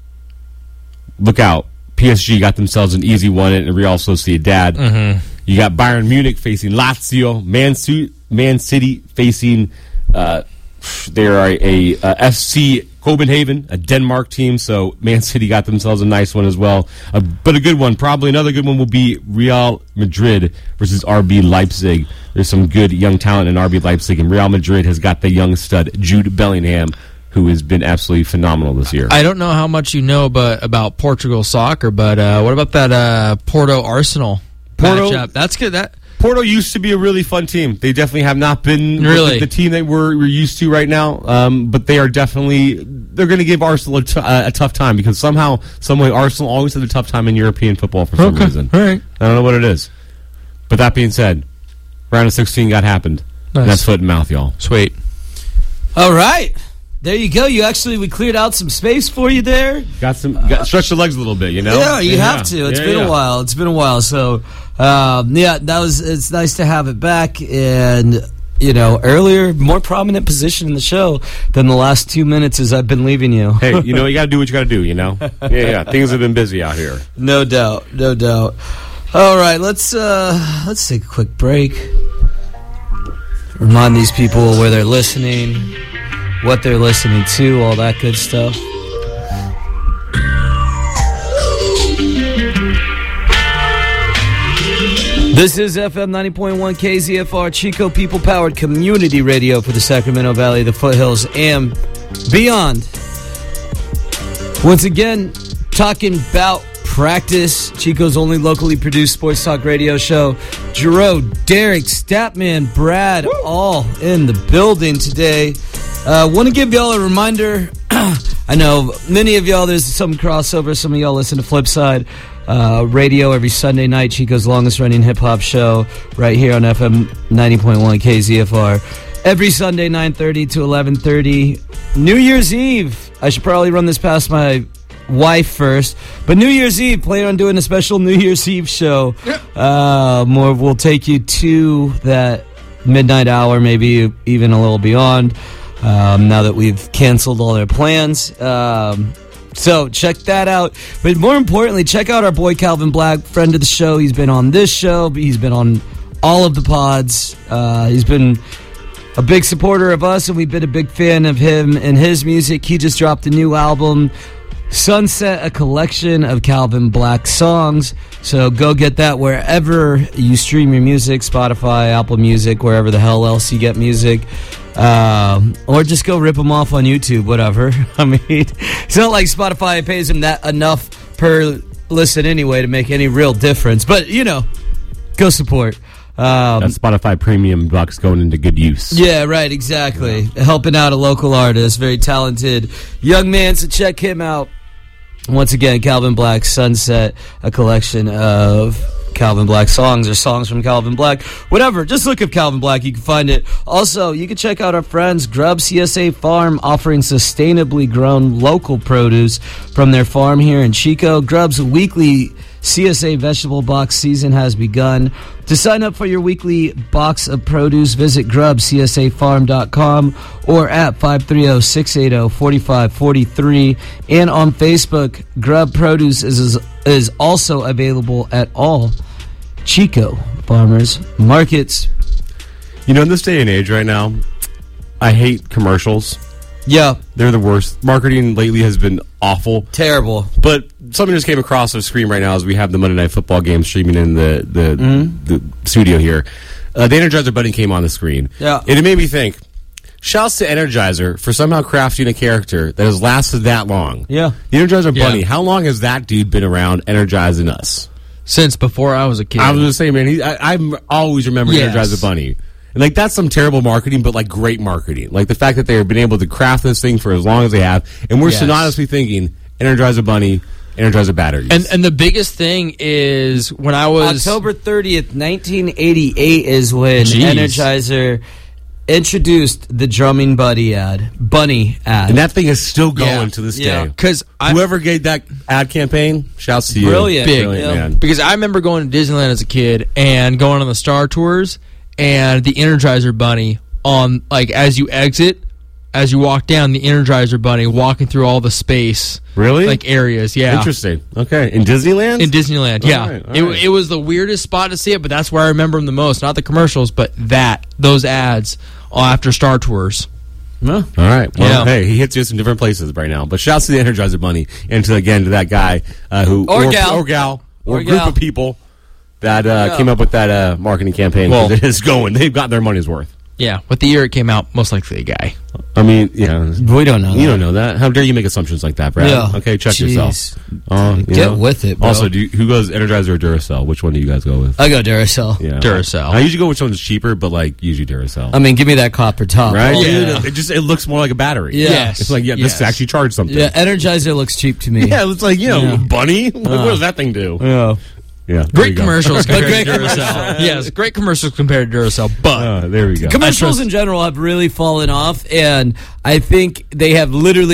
look out. PSG got themselves an easy one at Real Sociedad. Mm-hmm. You got Bayern Munich facing Lazio. Man City facing they are a FC Copenhagen, a Denmark team. So Man City got themselves a nice one as well. But a good one, probably another good one will be Real Madrid versus RB Leipzig. There's some good young talent in RB Leipzig, and Real Madrid has got the young stud Jude Bellingham, who has been absolutely phenomenal this year. I don't know how much you know about Portugal soccer, but what about that Porto-Arsenal matchup? That's good. Porto used to be a really fun team. They definitely have not been really the team that we're used to right now, but they're going to give Arsenal a tough time, because somehow, some way, Arsenal always had a tough time in European football for some reason. All right. I don't know what it is. But that being said, round of 16 happened. Nice. That's foot and mouth, y'all. Sweet. All right. There you go. We cleared out some space for you there. Stretch the legs a little bit, you know? Yeah, you have to. It's been a while. It's been a while. So, it's nice to have it back. And, earlier, more prominent position in the show than the last 2 minutes as I've been leaving you. Hey, you got to do what you got to do, Yeah. Things have been busy out here. No doubt. All right, let's take a quick break. Remind these people where they're listening, what they're listening to, all that good stuff. This is FM 90.1 KZFR, Chico People-powered community radio for the Sacramento Valley, the foothills, and beyond. Once again, talking about practice, Chico's only locally produced sports talk radio show. Jerome, Derek, Statman, Brad, all in the building today. Want to give y'all a reminder. I know many of y'all, there's some crossover. Some of y'all listen to Flipside Radio every Sunday night, Chico's longest running hip-hop show right here on FM 90.1 KZFR. Every Sunday, 9:30 to 11:30. New Year's Eve. I should probably run this past my wife first, but New Year's Eve, plan on doing a special New Year's Eve show. We'll take you to that midnight hour, maybe even a little beyond, now that we've canceled all their plans. So check that out. But more importantly, check out our boy Calvin Black, friend of the show. He's been on this show. He's been on all of the pods. He's been a big supporter of us, and we've been a big fan of him and his music. He just dropped a new album, Sunset, a collection of Calvin Black songs. So go get that wherever you stream your music, Spotify, Apple Music, wherever the hell else you get music. Or just go rip them off on YouTube, whatever. I mean, it's not like Spotify pays him that enough per listen anyway to make any real difference. But, go support. That Spotify premium bucks going into good use. Yeah, right, exactly. Yeah. Helping out a local artist, very talented young man, so check him out. Once again, Calvin Black Sunset, a collection of Calvin Black songs or songs from Calvin Black. Whatever, just look up Calvin Black, you can find it. Also, you can check out our friends, Grubb CSA Farm, offering sustainably grown local produce from their farm here in Chico. Grubb's weekly CSA vegetable box season has begun. To sign up for your weekly box of produce, visit GrubbCSAFarm.com or at 530-680-4543. And on Facebook, Grubb Produce is also available at all Chico farmers markets. In this day and age right now, I hate commercials. Yeah. They're the worst. Marketing lately has been awful. Terrible. But something just came across the screen right now as we have the Monday Night Football game streaming in the studio here. The Energizer Bunny came on the screen. Yeah. And it made me think, shouts to Energizer for somehow crafting a character that has lasted that long. Yeah. The Energizer Bunny, how long has that dude been around energizing us? Since before I was a kid. I was going to say, man, I always remember Energizer Bunny. And, that's some terrible marketing, but, great marketing. The fact that they've been able to craft this thing for as long as they have. And we're synonymously thinking Energizer Bunny, Energizer batteries. And the biggest thing is when I was... October 30th, 1988 is when Energizer introduced the Drumming Bunny ad. And that thing is still going to this day. Because whoever gave that ad campaign, shouts to you. Brilliant. Man. Because I remember going to Disneyland as a kid and going on the Star Tours... And the Energizer Bunny on, as you exit, as you walk down, the Energizer Bunny walking through all the space. Really? Areas, yeah. Interesting. Okay. In Disneyland? In Disneyland, yeah. All right. It was the weirdest spot to see it, but that's where I remember them the most. Not the commercials, but those ads after Star Tours. All right. Well, hey, he hits you in different places right now. But shouts to the Energizer Bunny and, to that guy or gal. Or group of people that came up with that marketing campaign. Well, it is going. They've got their money's worth. Yeah, with the year it came out, most likely a guy. I mean, we don't know. You don't know that. How dare you make assumptions like that, Brad? Yeah. Okay, check yourself. Get with it, bro. Also, who goes Energizer or Duracell? Which one do you guys go with? I go Duracell. Yeah, Duracell. I usually go with someone's cheaper, but usually Duracell. I mean, give me that copper top, right? Yeah. It looks more like a battery. Yeah. Yes. It's this actually charged something. Yeah, Energizer looks cheap to me. Yeah, it's Bunny. What does that thing do? Yeah. Yeah, great commercials compared to Duracell. Yes, great commercials compared to Duracell. But there we go. Commercials in general have really fallen off, and I think they are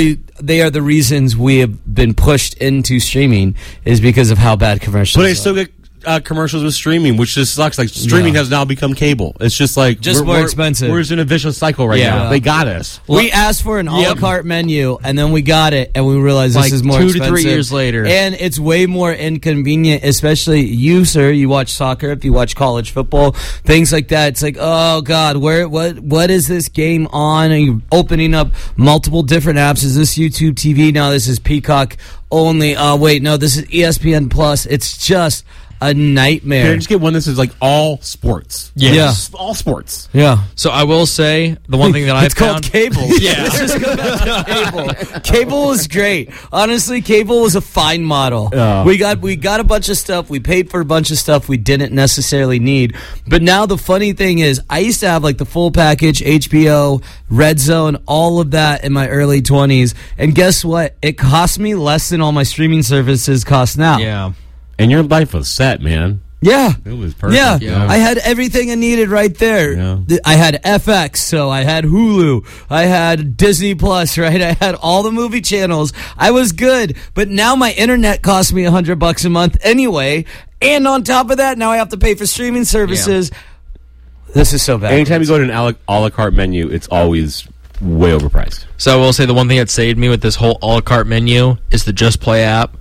the reasons we have been pushed into streaming is because of how bad commercials. But they still get commercials with streaming, which just sucks. Streaming has now become cable. It's just more expensive. We're just in a vicious cycle right now. They got us. We asked for an a la carte menu, and then we got it, and we realized this is more 2 expensive. to 3 years later. And it's way more inconvenient, especially you, sir. You watch soccer, if you watch college football, things like that. It's oh, God, what is this game on? Are you opening up multiple different apps? Is this YouTube TV? No, this is Peacock only. Wait, no, this is ESPN Plus. It's just a nightmare. Can I just get one? This is all sports. Yeah. All sports. Yeah. So I will say the one thing that I found. It's called cable. Yeah. Let's just go back to cable. Cable was great. Honestly, cable was a fine model. We got a bunch of stuff. We paid for a bunch of stuff we didn't necessarily need. But now the funny thing is, I used to have the full package, HBO, Red Zone, all of that in my early 20s. And guess what? It cost me less than all my streaming services cost now. Yeah. And your life was set, man. Yeah. It was perfect. Yeah. I had everything I needed right there. Yeah. I had FX, so I had Hulu. I had Disney Plus, right? I had all the movie channels. I was good. But now my internet costs me $100 a month anyway. And on top of that, now I have to pay for streaming services. Yeah. This is so bad. Anytime you go to an a la carte menu, it's always way overpriced. So I will say the one thing that saved me with this whole a la carte menu is the Just Play app.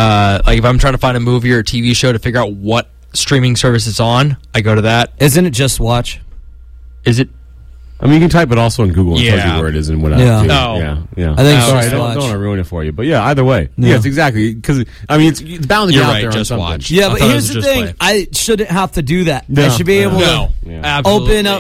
If I'm trying to find a movie or a TV show to figure out what streaming service it's on, I go to that. Isn't it Just Watch? Is it? I mean, you can type it also in Google and tell you where it is and what. Yeah. Yeah. I think sorry, don't want to ruin it for you, but either way, yes, exactly. Because I mean, it's bound to get out there on something. Watch. Yeah, but here's the thing: I shouldn't have to do that. I should be able to open up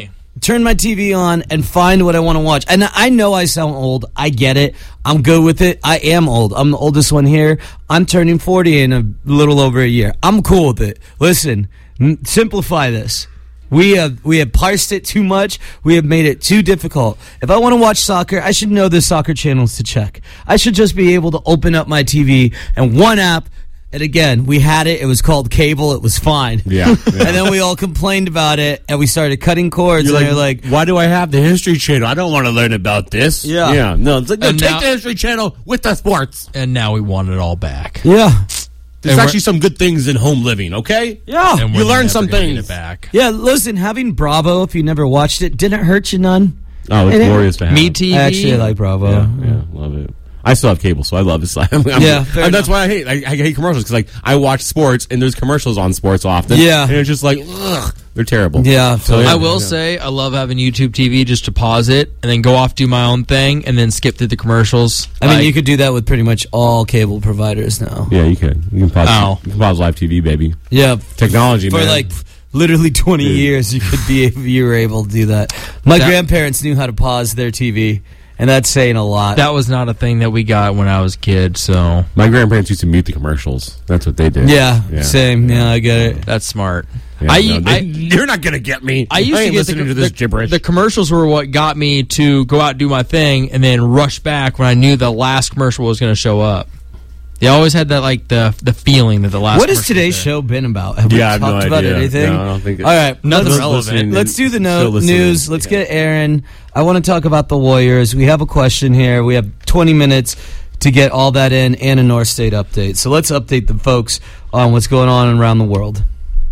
turn my TV on, and find what I want to watch. And I know I sound old. I get it. I'm good with it. I am old. I'm the oldest one here. I'm turning 40 in a little over a year. I'm cool with it. Listen, simplify this. We have parsed it too much. We have made it too difficult. If I want to watch soccer, I should know the soccer channels to check. I should just be able to open up my TV and one app. And again, we had it. It was called cable. It was fine. Yeah. And then we all complained about it, and we started cutting cords. You're and they're like, why do I have the History Channel? I don't want to learn about this. Yeah. No, it's like, no, And take now- the History Channel with the sports. And now we want it all back. yeah. There's And actually some good things in home living, okay? Yeah. And You we're learn never some gonna get things. it back. Yeah, listen, having Bravo, if you never watched it, didn't hurt you none. Oh, it's And glorious to have. Me TV. I actually like Bravo. Yeah, love it. I still have cable, so I love it. Yeah, fair and that's why I hate commercials, because I watch sports, and there's commercials on sports often. Yeah. And it's just like, ugh, they're terrible. Yeah. So, I will say I love having YouTube TV just to pause it and then go off, do my own thing, and then skip through the commercials. I mean, you could do that with pretty much all cable providers now. Yeah, you can. You can pause, Ow. you can pause live TV, baby. Yeah. Technology, For man. like literally 20 years, you were able to do that. My grandparents knew how to pause their TV, and that's saying a lot. That was not a thing that we got when I was a kid, so My grandparents used to mute the commercials. That's what they did. yeah, same. Yeah, I get it. that's smart. Yeah, I you're not going to get me. I used to ain't get listening to this gibberish. The commercials were what got me to go out and do my thing and then rush back when I knew the last commercial was going to show up. They always had that, like, the feeling that the last What has commercial today's was there. show been about? Have we I have talked no about idea. anything? No, I don't think All right, Nothing let's- relevant. Let's do the Still listening. news. Let's get Aaron. I want to talk about the Warriors. We have a question here. We have 20 minutes to get all that in and a North State update. So let's update the folks on what's going on around the world.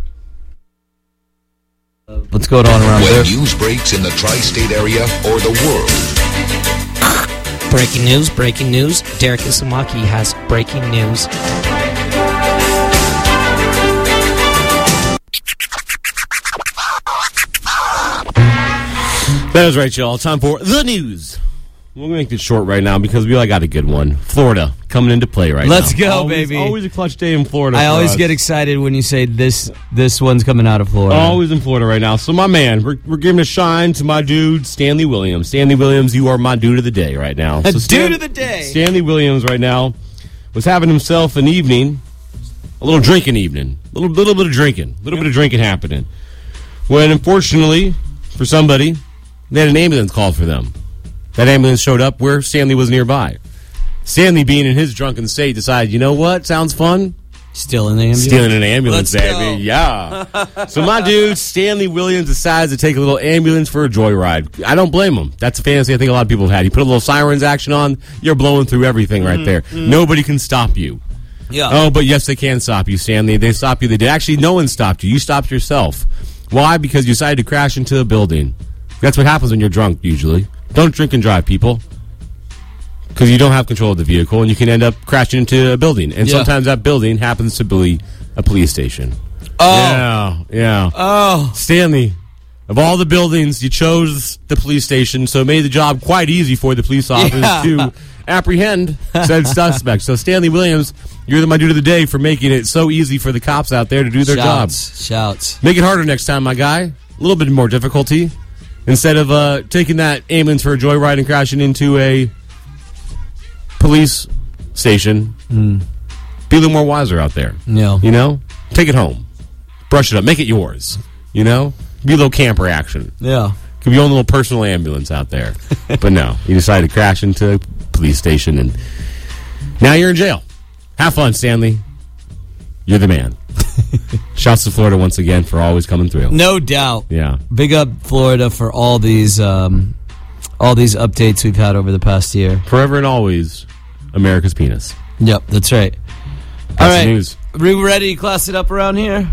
What's going on around When there? news breaks in the tri-state area or the world, Breaking news. Derek Isamaki has breaking news. That is right, y'all. Time for the news. We're going to make this short right now because we all got a good one. Florida coming into play right Let's now. go, baby. Always a clutch day in Florida. I for always us. get excited when you say this one's coming out of Florida. Always in Florida right now. So, my man, we're giving a shine to my dude, Stanley Williams. Stanley Williams, you are my dude of the day right now. So Dude of the day. Stanley Williams right now was having himself an evening, a little drinking evening, a little bit of drinking happening. When, unfortunately, for somebody, they had an ambulance called for them. That ambulance showed up where Stanley was nearby. Stanley, being in his drunken state, decided, you know what? Sounds fun. Still in the ambulance. Stealing an ambulance, Let's baby. go. Yeah. So my dude, Stanley Williams, decides to take a little ambulance for a joyride. I don't blame him. That's a fantasy I think a lot of people have had. You put a little sirens action on, you're blowing through everything right there. Nobody can stop you. Yeah. Oh, but yes, they can stop you, Stanley. They stop you. They did. Actually, no one stopped you. You stopped yourself. Why? Because you decided to crash into a building. That's what happens when you're drunk, usually. Don't drink and drive, people. Because you don't have control of the vehicle, and you can end up crashing into a building. And Yeah. sometimes that building happens to be a police station. Oh. Yeah. Oh. Stanley, of all the buildings, you chose the police station, so it made the job quite easy for the police officers Yeah. to apprehend said suspects. So, Stanley Williams, you're my dude of the day for making it so easy for the cops out there to do their job. Shouts. Make it harder next time, my guy. A little bit more difficulty. Instead of taking that ambulance for a joyride and crashing into a police station, be a little more wiser out there. No. You know? Take it home. Brush it up. Make it yours. You know? Be a little camper action. Yeah. Could be your own little personal ambulance out there. But no, you decided to crash into a police station, and now you're in jail. Have fun, Stanley. You're the man. Shouts to Florida once again for always coming through. No doubt. Yeah. Big up Florida for all these updates we've had over the past year. Forever and always, America's penis. Yep, that's right. That's All the right. news. We ready to class it up around here?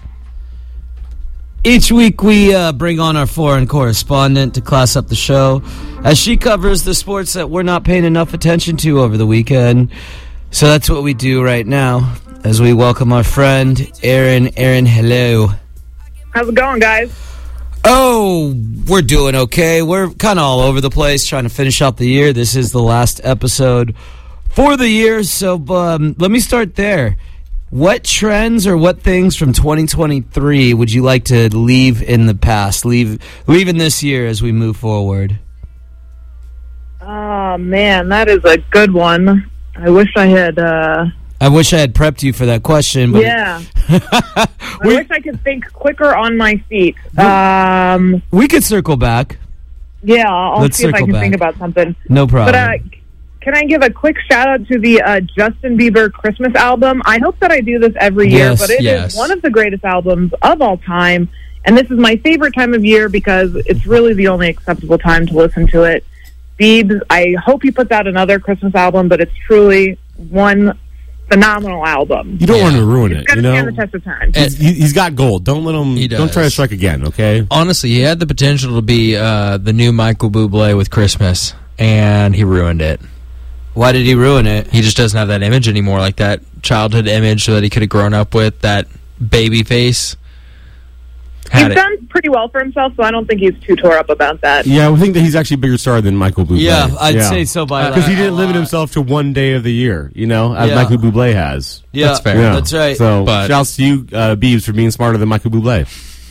Each week we bring on our foreign correspondent to class up the show as she covers the sports that we're not paying enough attention to over the weekend. So that's what we do right now as we welcome our friend Aaron. Aaron, hello. How's it going, guys? Oh, we're doing okay. We're kind of all over the place trying to finish out the year. This is the last episode for the year, so let me start there. What trends or what things from 2023 would you like to leave in the past, leave in this year as we move forward? Oh, man, that is a good one. I wish I had prepped you for that question. But yeah. I wish I could think quicker on my feet. We could circle back. Yeah, I'll see if I can think about something. No problem. But can I give a quick shout-out to the Justin Bieber Christmas album? I hope that I do this every year, but it is one of the greatest albums of all time, and this is my favorite time of year because it's really the only acceptable time to listen to it. Biebs, I hope he puts out another Christmas album, but it's truly one phenomenal album. You don't want to ruin it. It's got to stand the test of time. He's got gold. Don't let him. Don't try to strike again. Okay. Honestly, he had the potential to be the new Michael Bublé with Christmas, and he ruined it. Why did he ruin it? He just doesn't have that image anymore, like that childhood image that he could have grown up with, that baby face. He's done pretty well for himself, so I don't think he's too tore up about that. Yeah, I think that he's actually a bigger star than Michael Bublé. Yeah, I'd say so because he didn't limit himself to one day of the year, as Michael Bublé has. Yeah, that's fair. Yeah. That's right. So, shouts to you, Biebs, for being smarter than Michael Bublé.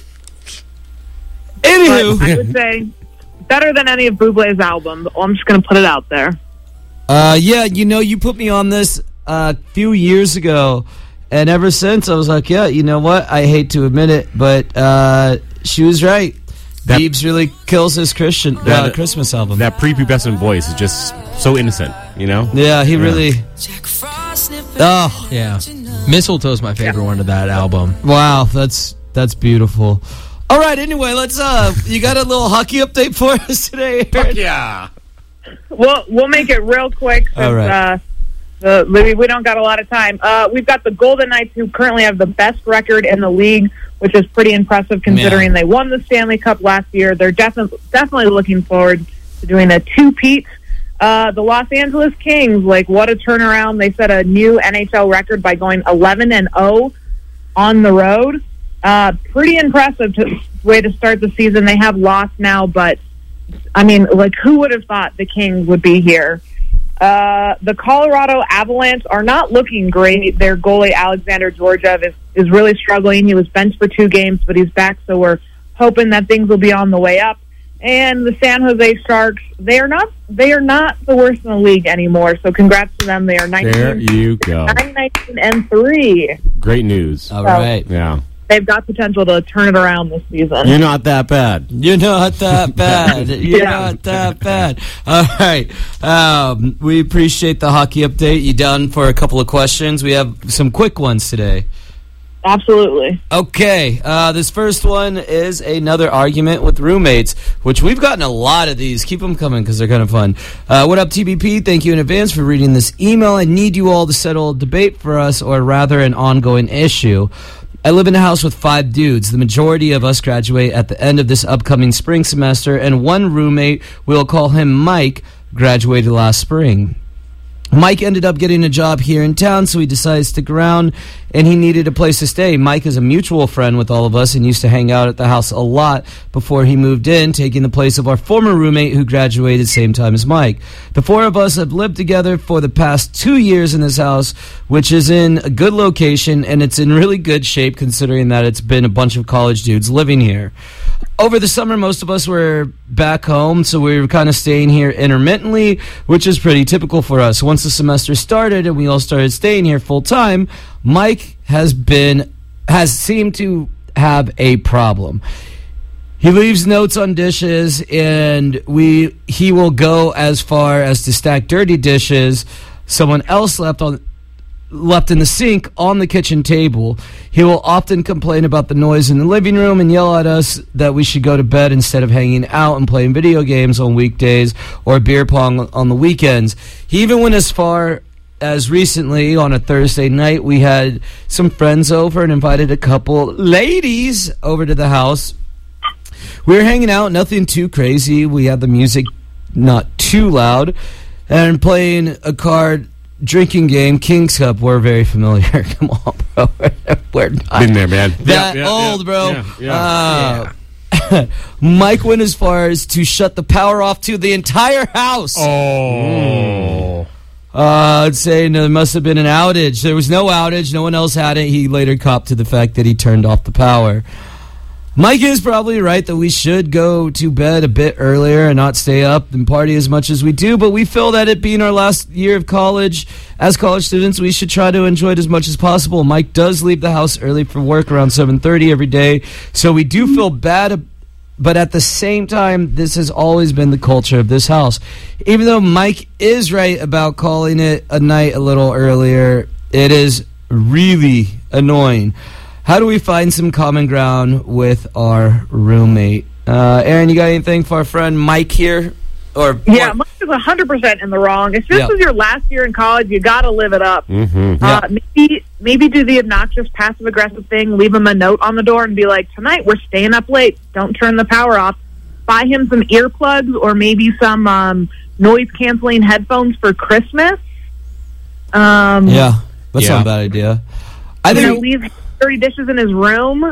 Anywho, I would say better than any of Bublé's albums. I'm just going to put it out there. You put me on this a few years ago. And ever since, I was like, yeah, you know what? I hate to admit it, but she was right. Biebs really kills his Christmas album. That prepubescent voice is just so innocent, Yeah, he really... Oh. Yeah. Mistletoe's my favorite one of that album. Wow, that's beautiful. All right, anyway, let's... you got a little hockey update for us today, Aaron? Fuck yeah! We'll make it real quick. All right. We don't got a lot of time. We've got the Golden Knights, who currently have the best record in the league, which is pretty impressive considering they won the Stanley Cup last year. They're definitely looking forward to doing a two-peat. The Los Angeles Kings, what a turnaround. They set a new NHL record by going 11-0 on the road. Pretty impressive way to start the season. They have lost now, but, who would have thought the Kings would be here? The Colorado Avalanche are not looking great. Their goalie, Alexander Georgiev, is really struggling. He was benched for 2 games, but he's back, so we're hoping that things will be on the way up. And the San Jose Sharks, they are not the worst in the league anymore, so congrats to them. They are 19-3. Great news. All right. Yeah. They've got potential to turn it around this season. You're not that bad. You're not that bad. You're not that bad. All right. We appreciate the hockey update. You done for a couple of questions? We have some quick ones today. Absolutely. Okay. This first one is another argument with roommates, which we've gotten a lot of these. Keep them coming because they're kind of fun. What up, TBP? Thank you in advance for reading this email. I need you all to settle a debate for us, or rather an ongoing issue. I live in a house with 5 dudes. The majority of us graduate at the end of this upcoming spring semester, and one roommate, we'll call him Mike, graduated last spring. Mike ended up getting a job here in town, so he decided to stick around, and he needed a place to stay. Mike is a mutual friend with all of us and used to hang out at the house a lot before he moved in, taking the place of our former roommate who graduated same time as Mike. The 4 of us have lived together for the past 2 years in this house, which is in a good location, and it's in really good shape considering that it's been a bunch of college dudes living here. Over the summer, most of us were back home, so we were kind of staying here intermittently, which is pretty typical for us. Once the semester started and we all started staying here full-time, Mike has seemed to have a problem. He leaves notes on dishes, and he will go as far as to stack dirty dishes someone else left in the sink on the kitchen table. He will often complain about the noise in the living room and yell at us that we should go to bed instead of hanging out and playing video games on weekdays or beer pong on the weekends. He even went as far as recently on a Thursday night. We had some friends over and invited a couple ladies over to the house. We were hanging out, nothing too crazy. We had the music not too loud and playing a card drinking game, King's Cup. We're very familiar. Come on, bro. We're not been there, man. that old, bro. Mike went as far as to shut the power off to the entire house. Oh. Saying there must have been an outage. There was no outage. No one else had it. He later copped to the fact that he turned off the power. Mike is probably right that we should go to bed a bit earlier and not stay up and party as much as we do, but we feel that it being our last year of college, as college students, we should try to enjoy it as much as possible. Mike does leave the house early for work around 7:30 every day, so we do feel bad, but at the same time, this has always been the culture of this house. Even though Mike is right about calling it a night a little earlier, it is really annoying. How do we find some common ground with our roommate? Aaron, you got anything for our friend Mike here? Mike is 100% in the wrong. If this is your last year in college, you got to live it up. Maybe do the obnoxious passive-aggressive thing, leave him a note on the door and be like, tonight we're staying up late, don't turn the power off. Buy him some earplugs or maybe some noise-canceling headphones for Christmas. That's not a bad idea. I think leave dirty dishes in his room,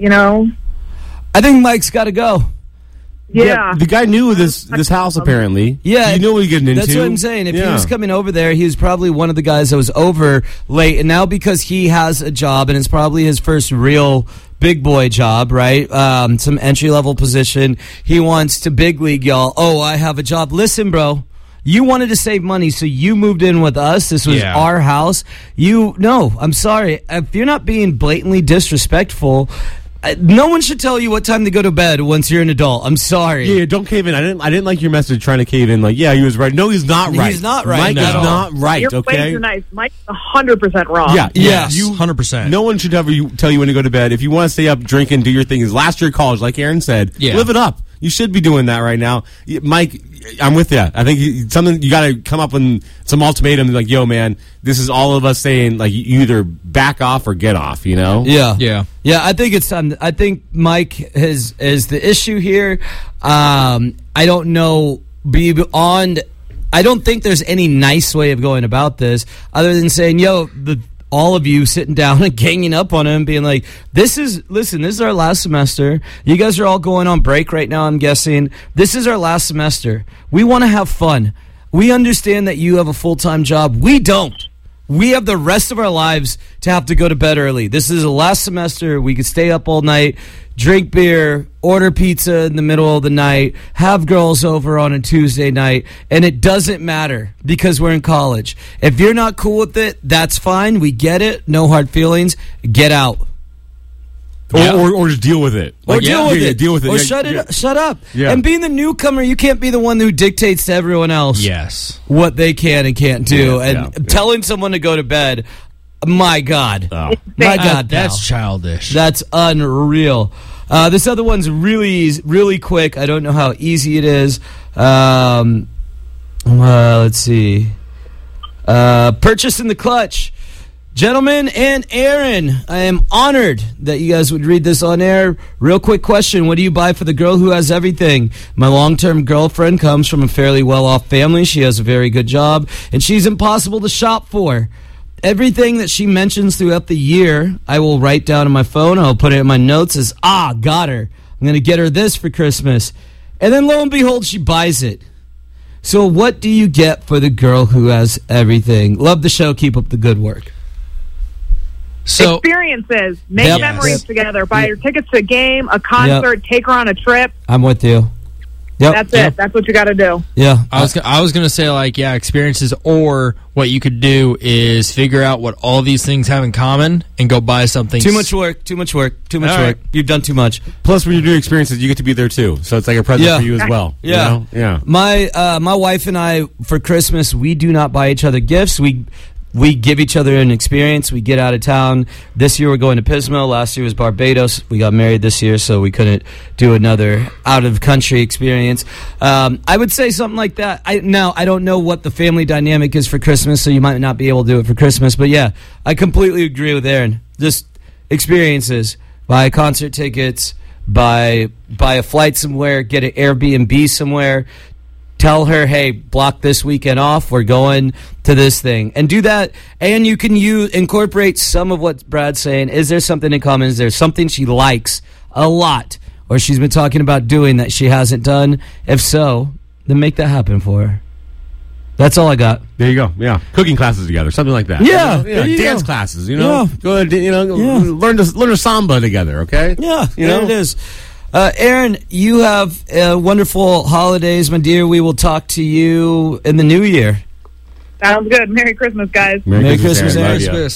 I think Mike's got to go. Yeah, the guy knew this house apparently. Yeah, he knew what he was getting into. That's what I'm saying. If he was coming over there, he was probably one of the guys that was over late, and now because he has a job and it's probably his first real big boy job, right? Some entry level position. He wants to big league y'all. Oh, I have a job. Listen, bro. You wanted to save money, so you moved in with us. This was our house. I'm sorry. If you're not being blatantly disrespectful, no one should tell you what time to go to bed once you're an adult. I'm sorry. Yeah, don't cave in. I didn't like your message trying to cave in. Like, he was right. No, he's not right. He's not right. Mike is not right. You're way too nice. Mike's 100% wrong. Yeah, you 100%. No one should ever tell you when to go to bed. If you want to stay up, drink, and do your thing, is last year of college, like Aaron said, live it up. You should be doing that right now, Mike. I'm with you. I think you got to come up with some ultimatum. Like, yo, man, this is all of us saying, like, you either back off or get off. Yeah. I think it's time. I think Mike is the issue here. I don't know beyond. I don't think there's any nice way of going about this other than saying, yo, all of you sitting down and ganging up on him, being like, this is our last semester. You guys are all going on break right now, I'm guessing. This is our last semester. We want to have fun. We understand that you have a full-time job. We don't. We have the rest of our lives to have to go to bed early. This is the last semester. We could stay up all night, drink beer, order pizza in the middle of the night, have girls over on a Tuesday night, and it doesn't matter because we're in college. If you're not cool with it, that's fine. We get it. No hard feelings. Get out. Or just deal with it. Deal with it. Or shut shut up. Yeah. And being the newcomer, you can't be the one who dictates to everyone else what they can and can't do. Telling someone to go to bed, my God. Oh. My God. That's childish. That's unreal. This other one's really quick. I don't know how easy it is. Let's see. Purchase in the clutch. Gentlemen and Aaron, I am honored that you guys would read this on air. Real quick question. What do you buy for the girl who has everything? My long-term girlfriend comes from a fairly well-off family. She has a very good job, and she's impossible to shop for. Everything that she mentions throughout the year, I will write down on my phone. I'll put it in my notes as, got her. I'm going to get her this for Christmas. And then lo and behold, she buys it. So what do you get for the girl who has everything? Love the show. Keep up the good work. So, experiences. Make memories together. Buy your tickets to a game, a concert, take her on a trip. I'm with you. That's it. That's what you got to do. Yeah. I was going to say, experiences, or what you could do is figure out what all these things have in common and go buy something. Too much work. Right. You've done too much. Plus, when you're doing experiences, you get to be there too. So it's like a present for you as well. Yeah. Yeah. My wife and I, for Christmas, we do not buy each other gifts. We give each other an experience. We get out of town. This year we're going to Pismo. Last year was Barbados. We got married this year, so we couldn't do another out-of-country experience. I would say something like that. I don't know what the family dynamic is for Christmas, so you might not be able to do it for Christmas. But, yeah, I completely agree with Aaron. Just experiences. Buy concert tickets. Buy a flight somewhere. Get an Airbnb somewhere. Tell her, hey, block this weekend off. We're going to this thing. And do that. And you can incorporate some of what Brad's saying. Is there something in common? Is there something she likes a lot or she's been talking about doing that she hasn't done? If so, then make that happen for her. That's all I got. There you go. Yeah, cooking classes together, something like that. Yeah, dance classes. Go ahead, learn to samba together. Okay. Yeah, there it is. Aaron, you have wonderful holidays, my dear. We will talk to you in the new year. Sounds good. Merry Christmas, guys. Merry Christmas, Aaron.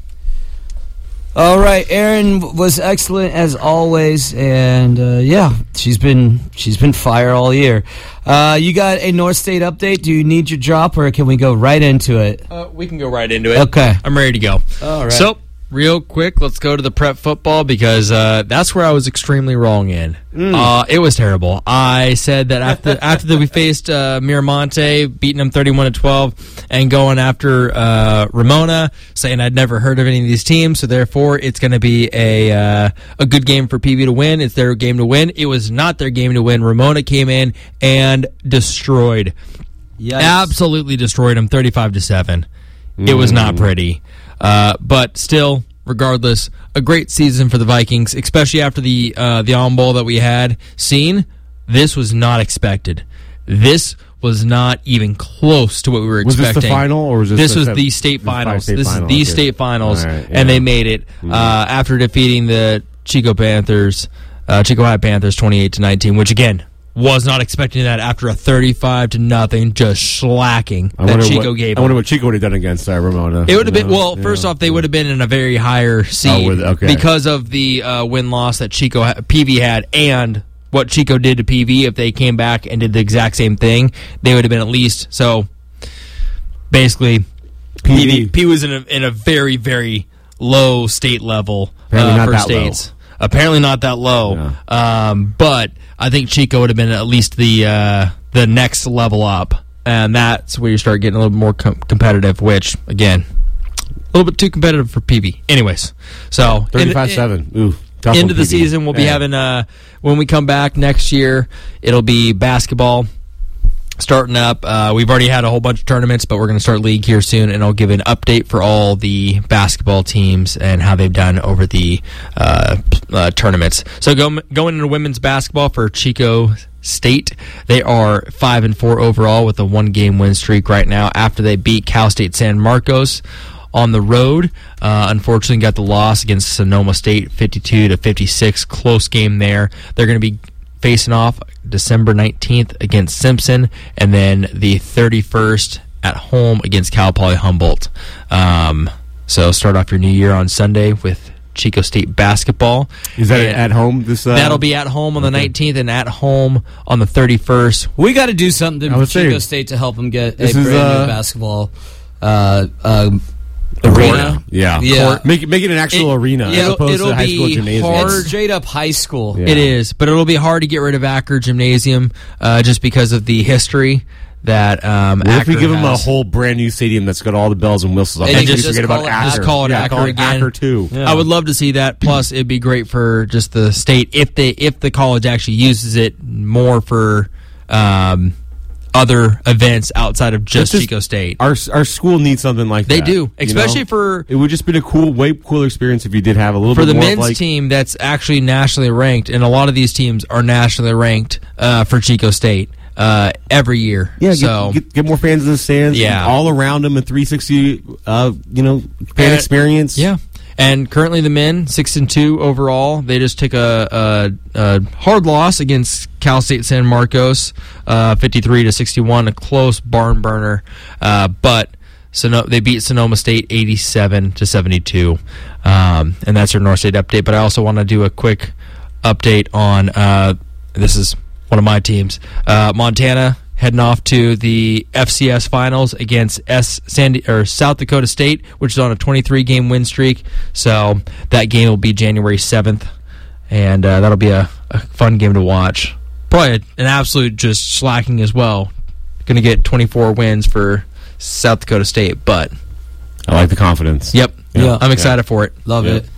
All right, Erin was excellent as always, and she's been fire all year. You got a North State update? Do you need your drop, or can we go right into it? We can go right into it. Okay, I'm ready to go. All right. So, real quick, let's go to the prep football because that's where I was extremely wrong in. It was terrible. I said that after we faced Miramonte, beating them 31-12, and going after Ramona, saying I'd never heard of any of these teams, so therefore it's going to be a good game for PV to win. It's their game to win. It was not their game to win. Ramona came in and destroyed. Yikes. Absolutely destroyed them 35-7. It was not pretty. But still, regardless, a great season for the Vikings, especially after the Allen Bowl that we had seen. This was not expected. This was not even close to what we were expecting. Was this the final, or was this was the state finals? This is the state finals, and they made it after defeating the Chico High Panthers 28-19, which again was not expecting that after a 35-0 just slacking that Chico gave them. I wonder what Chico would have done against Ramona. It would have been, first off, they would have been in a very higher seed because of the win-loss that PV had, and what Chico did to PV. If they came back and did the exact same thing, they would have been at least. So, basically, PV was in a very, very low state level for states. Apparently not that low, but I think Chico would have been at least the next level up, and that's where you start getting a little more competitive, which, again, a little bit too competitive for PV. Anyways, so 35-7. Ooh, into the season, we'll be having, when we come back next year, it'll be basketball starting up. We've already had a whole bunch of tournaments, but we're going to start league here soon, and I'll give an update for all the basketball teams and how they've done over the tournaments. So going into women's basketball for Chico State, they are 5-4 overall with a 1-game win streak right now after they beat Cal State San Marcos on the road. Unfortunately, got the loss against Sonoma State 52-56. Close game there. They're going to be facing off December 19th against Simpson, and then the 31st at home against Cal Poly Humboldt. So start off your new year on Sunday with Chico State basketball. Is that at home? That'll be at home on the 19th and at home on the 31st. We got to do something for Chico State to help them get a brand new basketball arena. Yeah. Make it an actual arena as opposed to high school gymnasium. It's straight up high school. Yeah. It is, but it'll be hard to get rid of Acker Gymnasium just because of the history that if we give them a whole brand new stadium that's got all the bells and whistles, and just forget about Acker. Just call it Acker again. Acker too. Yeah. I would love to see that. Plus, it'd be great for just the state if the college actually uses it more for other events outside of just Chico State. Our school needs something like that. They do, especially for... It would just been a way cooler experience if you did have a little bit more... For the men's team that's actually nationally ranked, and a lot of these teams are nationally ranked for Chico State every year. Yeah, so get more fans in the stands. Yeah. All around them, a 360 fan experience. Yeah. And currently the men, 6-2 overall. They just took a hard loss against Cal State San Marcos, 53-61, a close barn burner. But they beat Sonoma State 87-72. And that's their North State update. But I also want to do a quick update on, this is one of my teams, Montana, heading off to the FCS finals against South Dakota State, which is on a 23-game win streak. So that game will be January 7th, and that'll be a fun game to watch. Probably an absolute just slacking as well. Going to get 24 wins for South Dakota State, but I like the confidence. Yep. Yeah. I'm excited for it. Love it.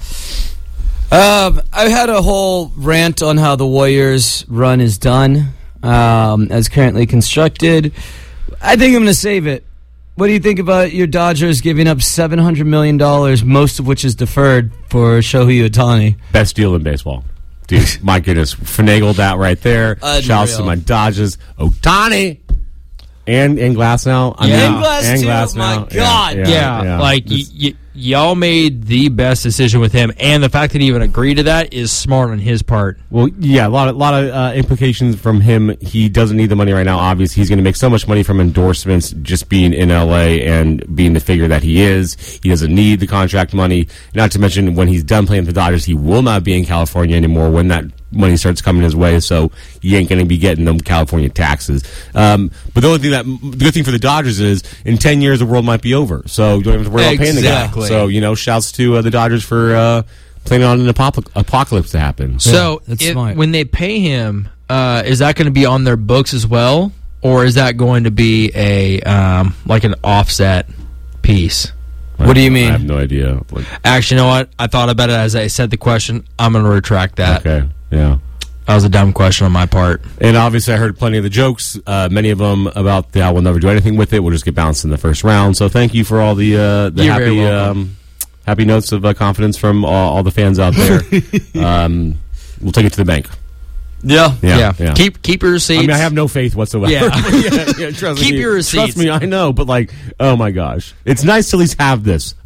I had a whole rant on how the Warriors run is done. As currently constructed. I think I'm going to save it. What do you think about your Dodgers giving up $700 million, most of which is deferred, for Shohei Ohtani? Best deal in baseball. Dude, my goodness. Finagled that right there. Shouts to my Dodgers. Ohtani! and Glass now. And Glass too. Glass My now. God. Yeah. Like y'all made the best decision with him, and the fact that he even agreed to that is smart on his part. Well, yeah, a lot of implications from him. He doesn't need the money right now. Obviously, he's going to make so much money from endorsements, just being in LA and being the figure that he is. He doesn't need the contract money. Not to mention, when he's done playing for the Dodgers, he will not be in California anymore when that money starts coming his way, so he ain't going to be getting them California taxes. But the good thing for the Dodgers is in 10 years the world might be over, so you don't have to worry about paying the guy. So shouts to the Dodgers for planning on an apocalypse to happen. So when they pay him, is that going to be on their books as well, or is that going to be a like an offset piece? What do you mean? I have no idea. Actually, you know what? I thought about it as I said the question. I'm going to retract that. Okay, yeah. That was a dumb question on my part. And obviously I heard plenty of the jokes, many of them about the we'll never do anything with it. We'll just get bounced in the first round. So thank you for all the happy notes of confidence from all the fans out there. We'll take it to the bank. Yeah. Keep your receipts. I mean, I have no faith whatsoever. Yeah. Trust Keep me. your receipts. Trust me, I know, but oh my gosh. It's nice to at least have this.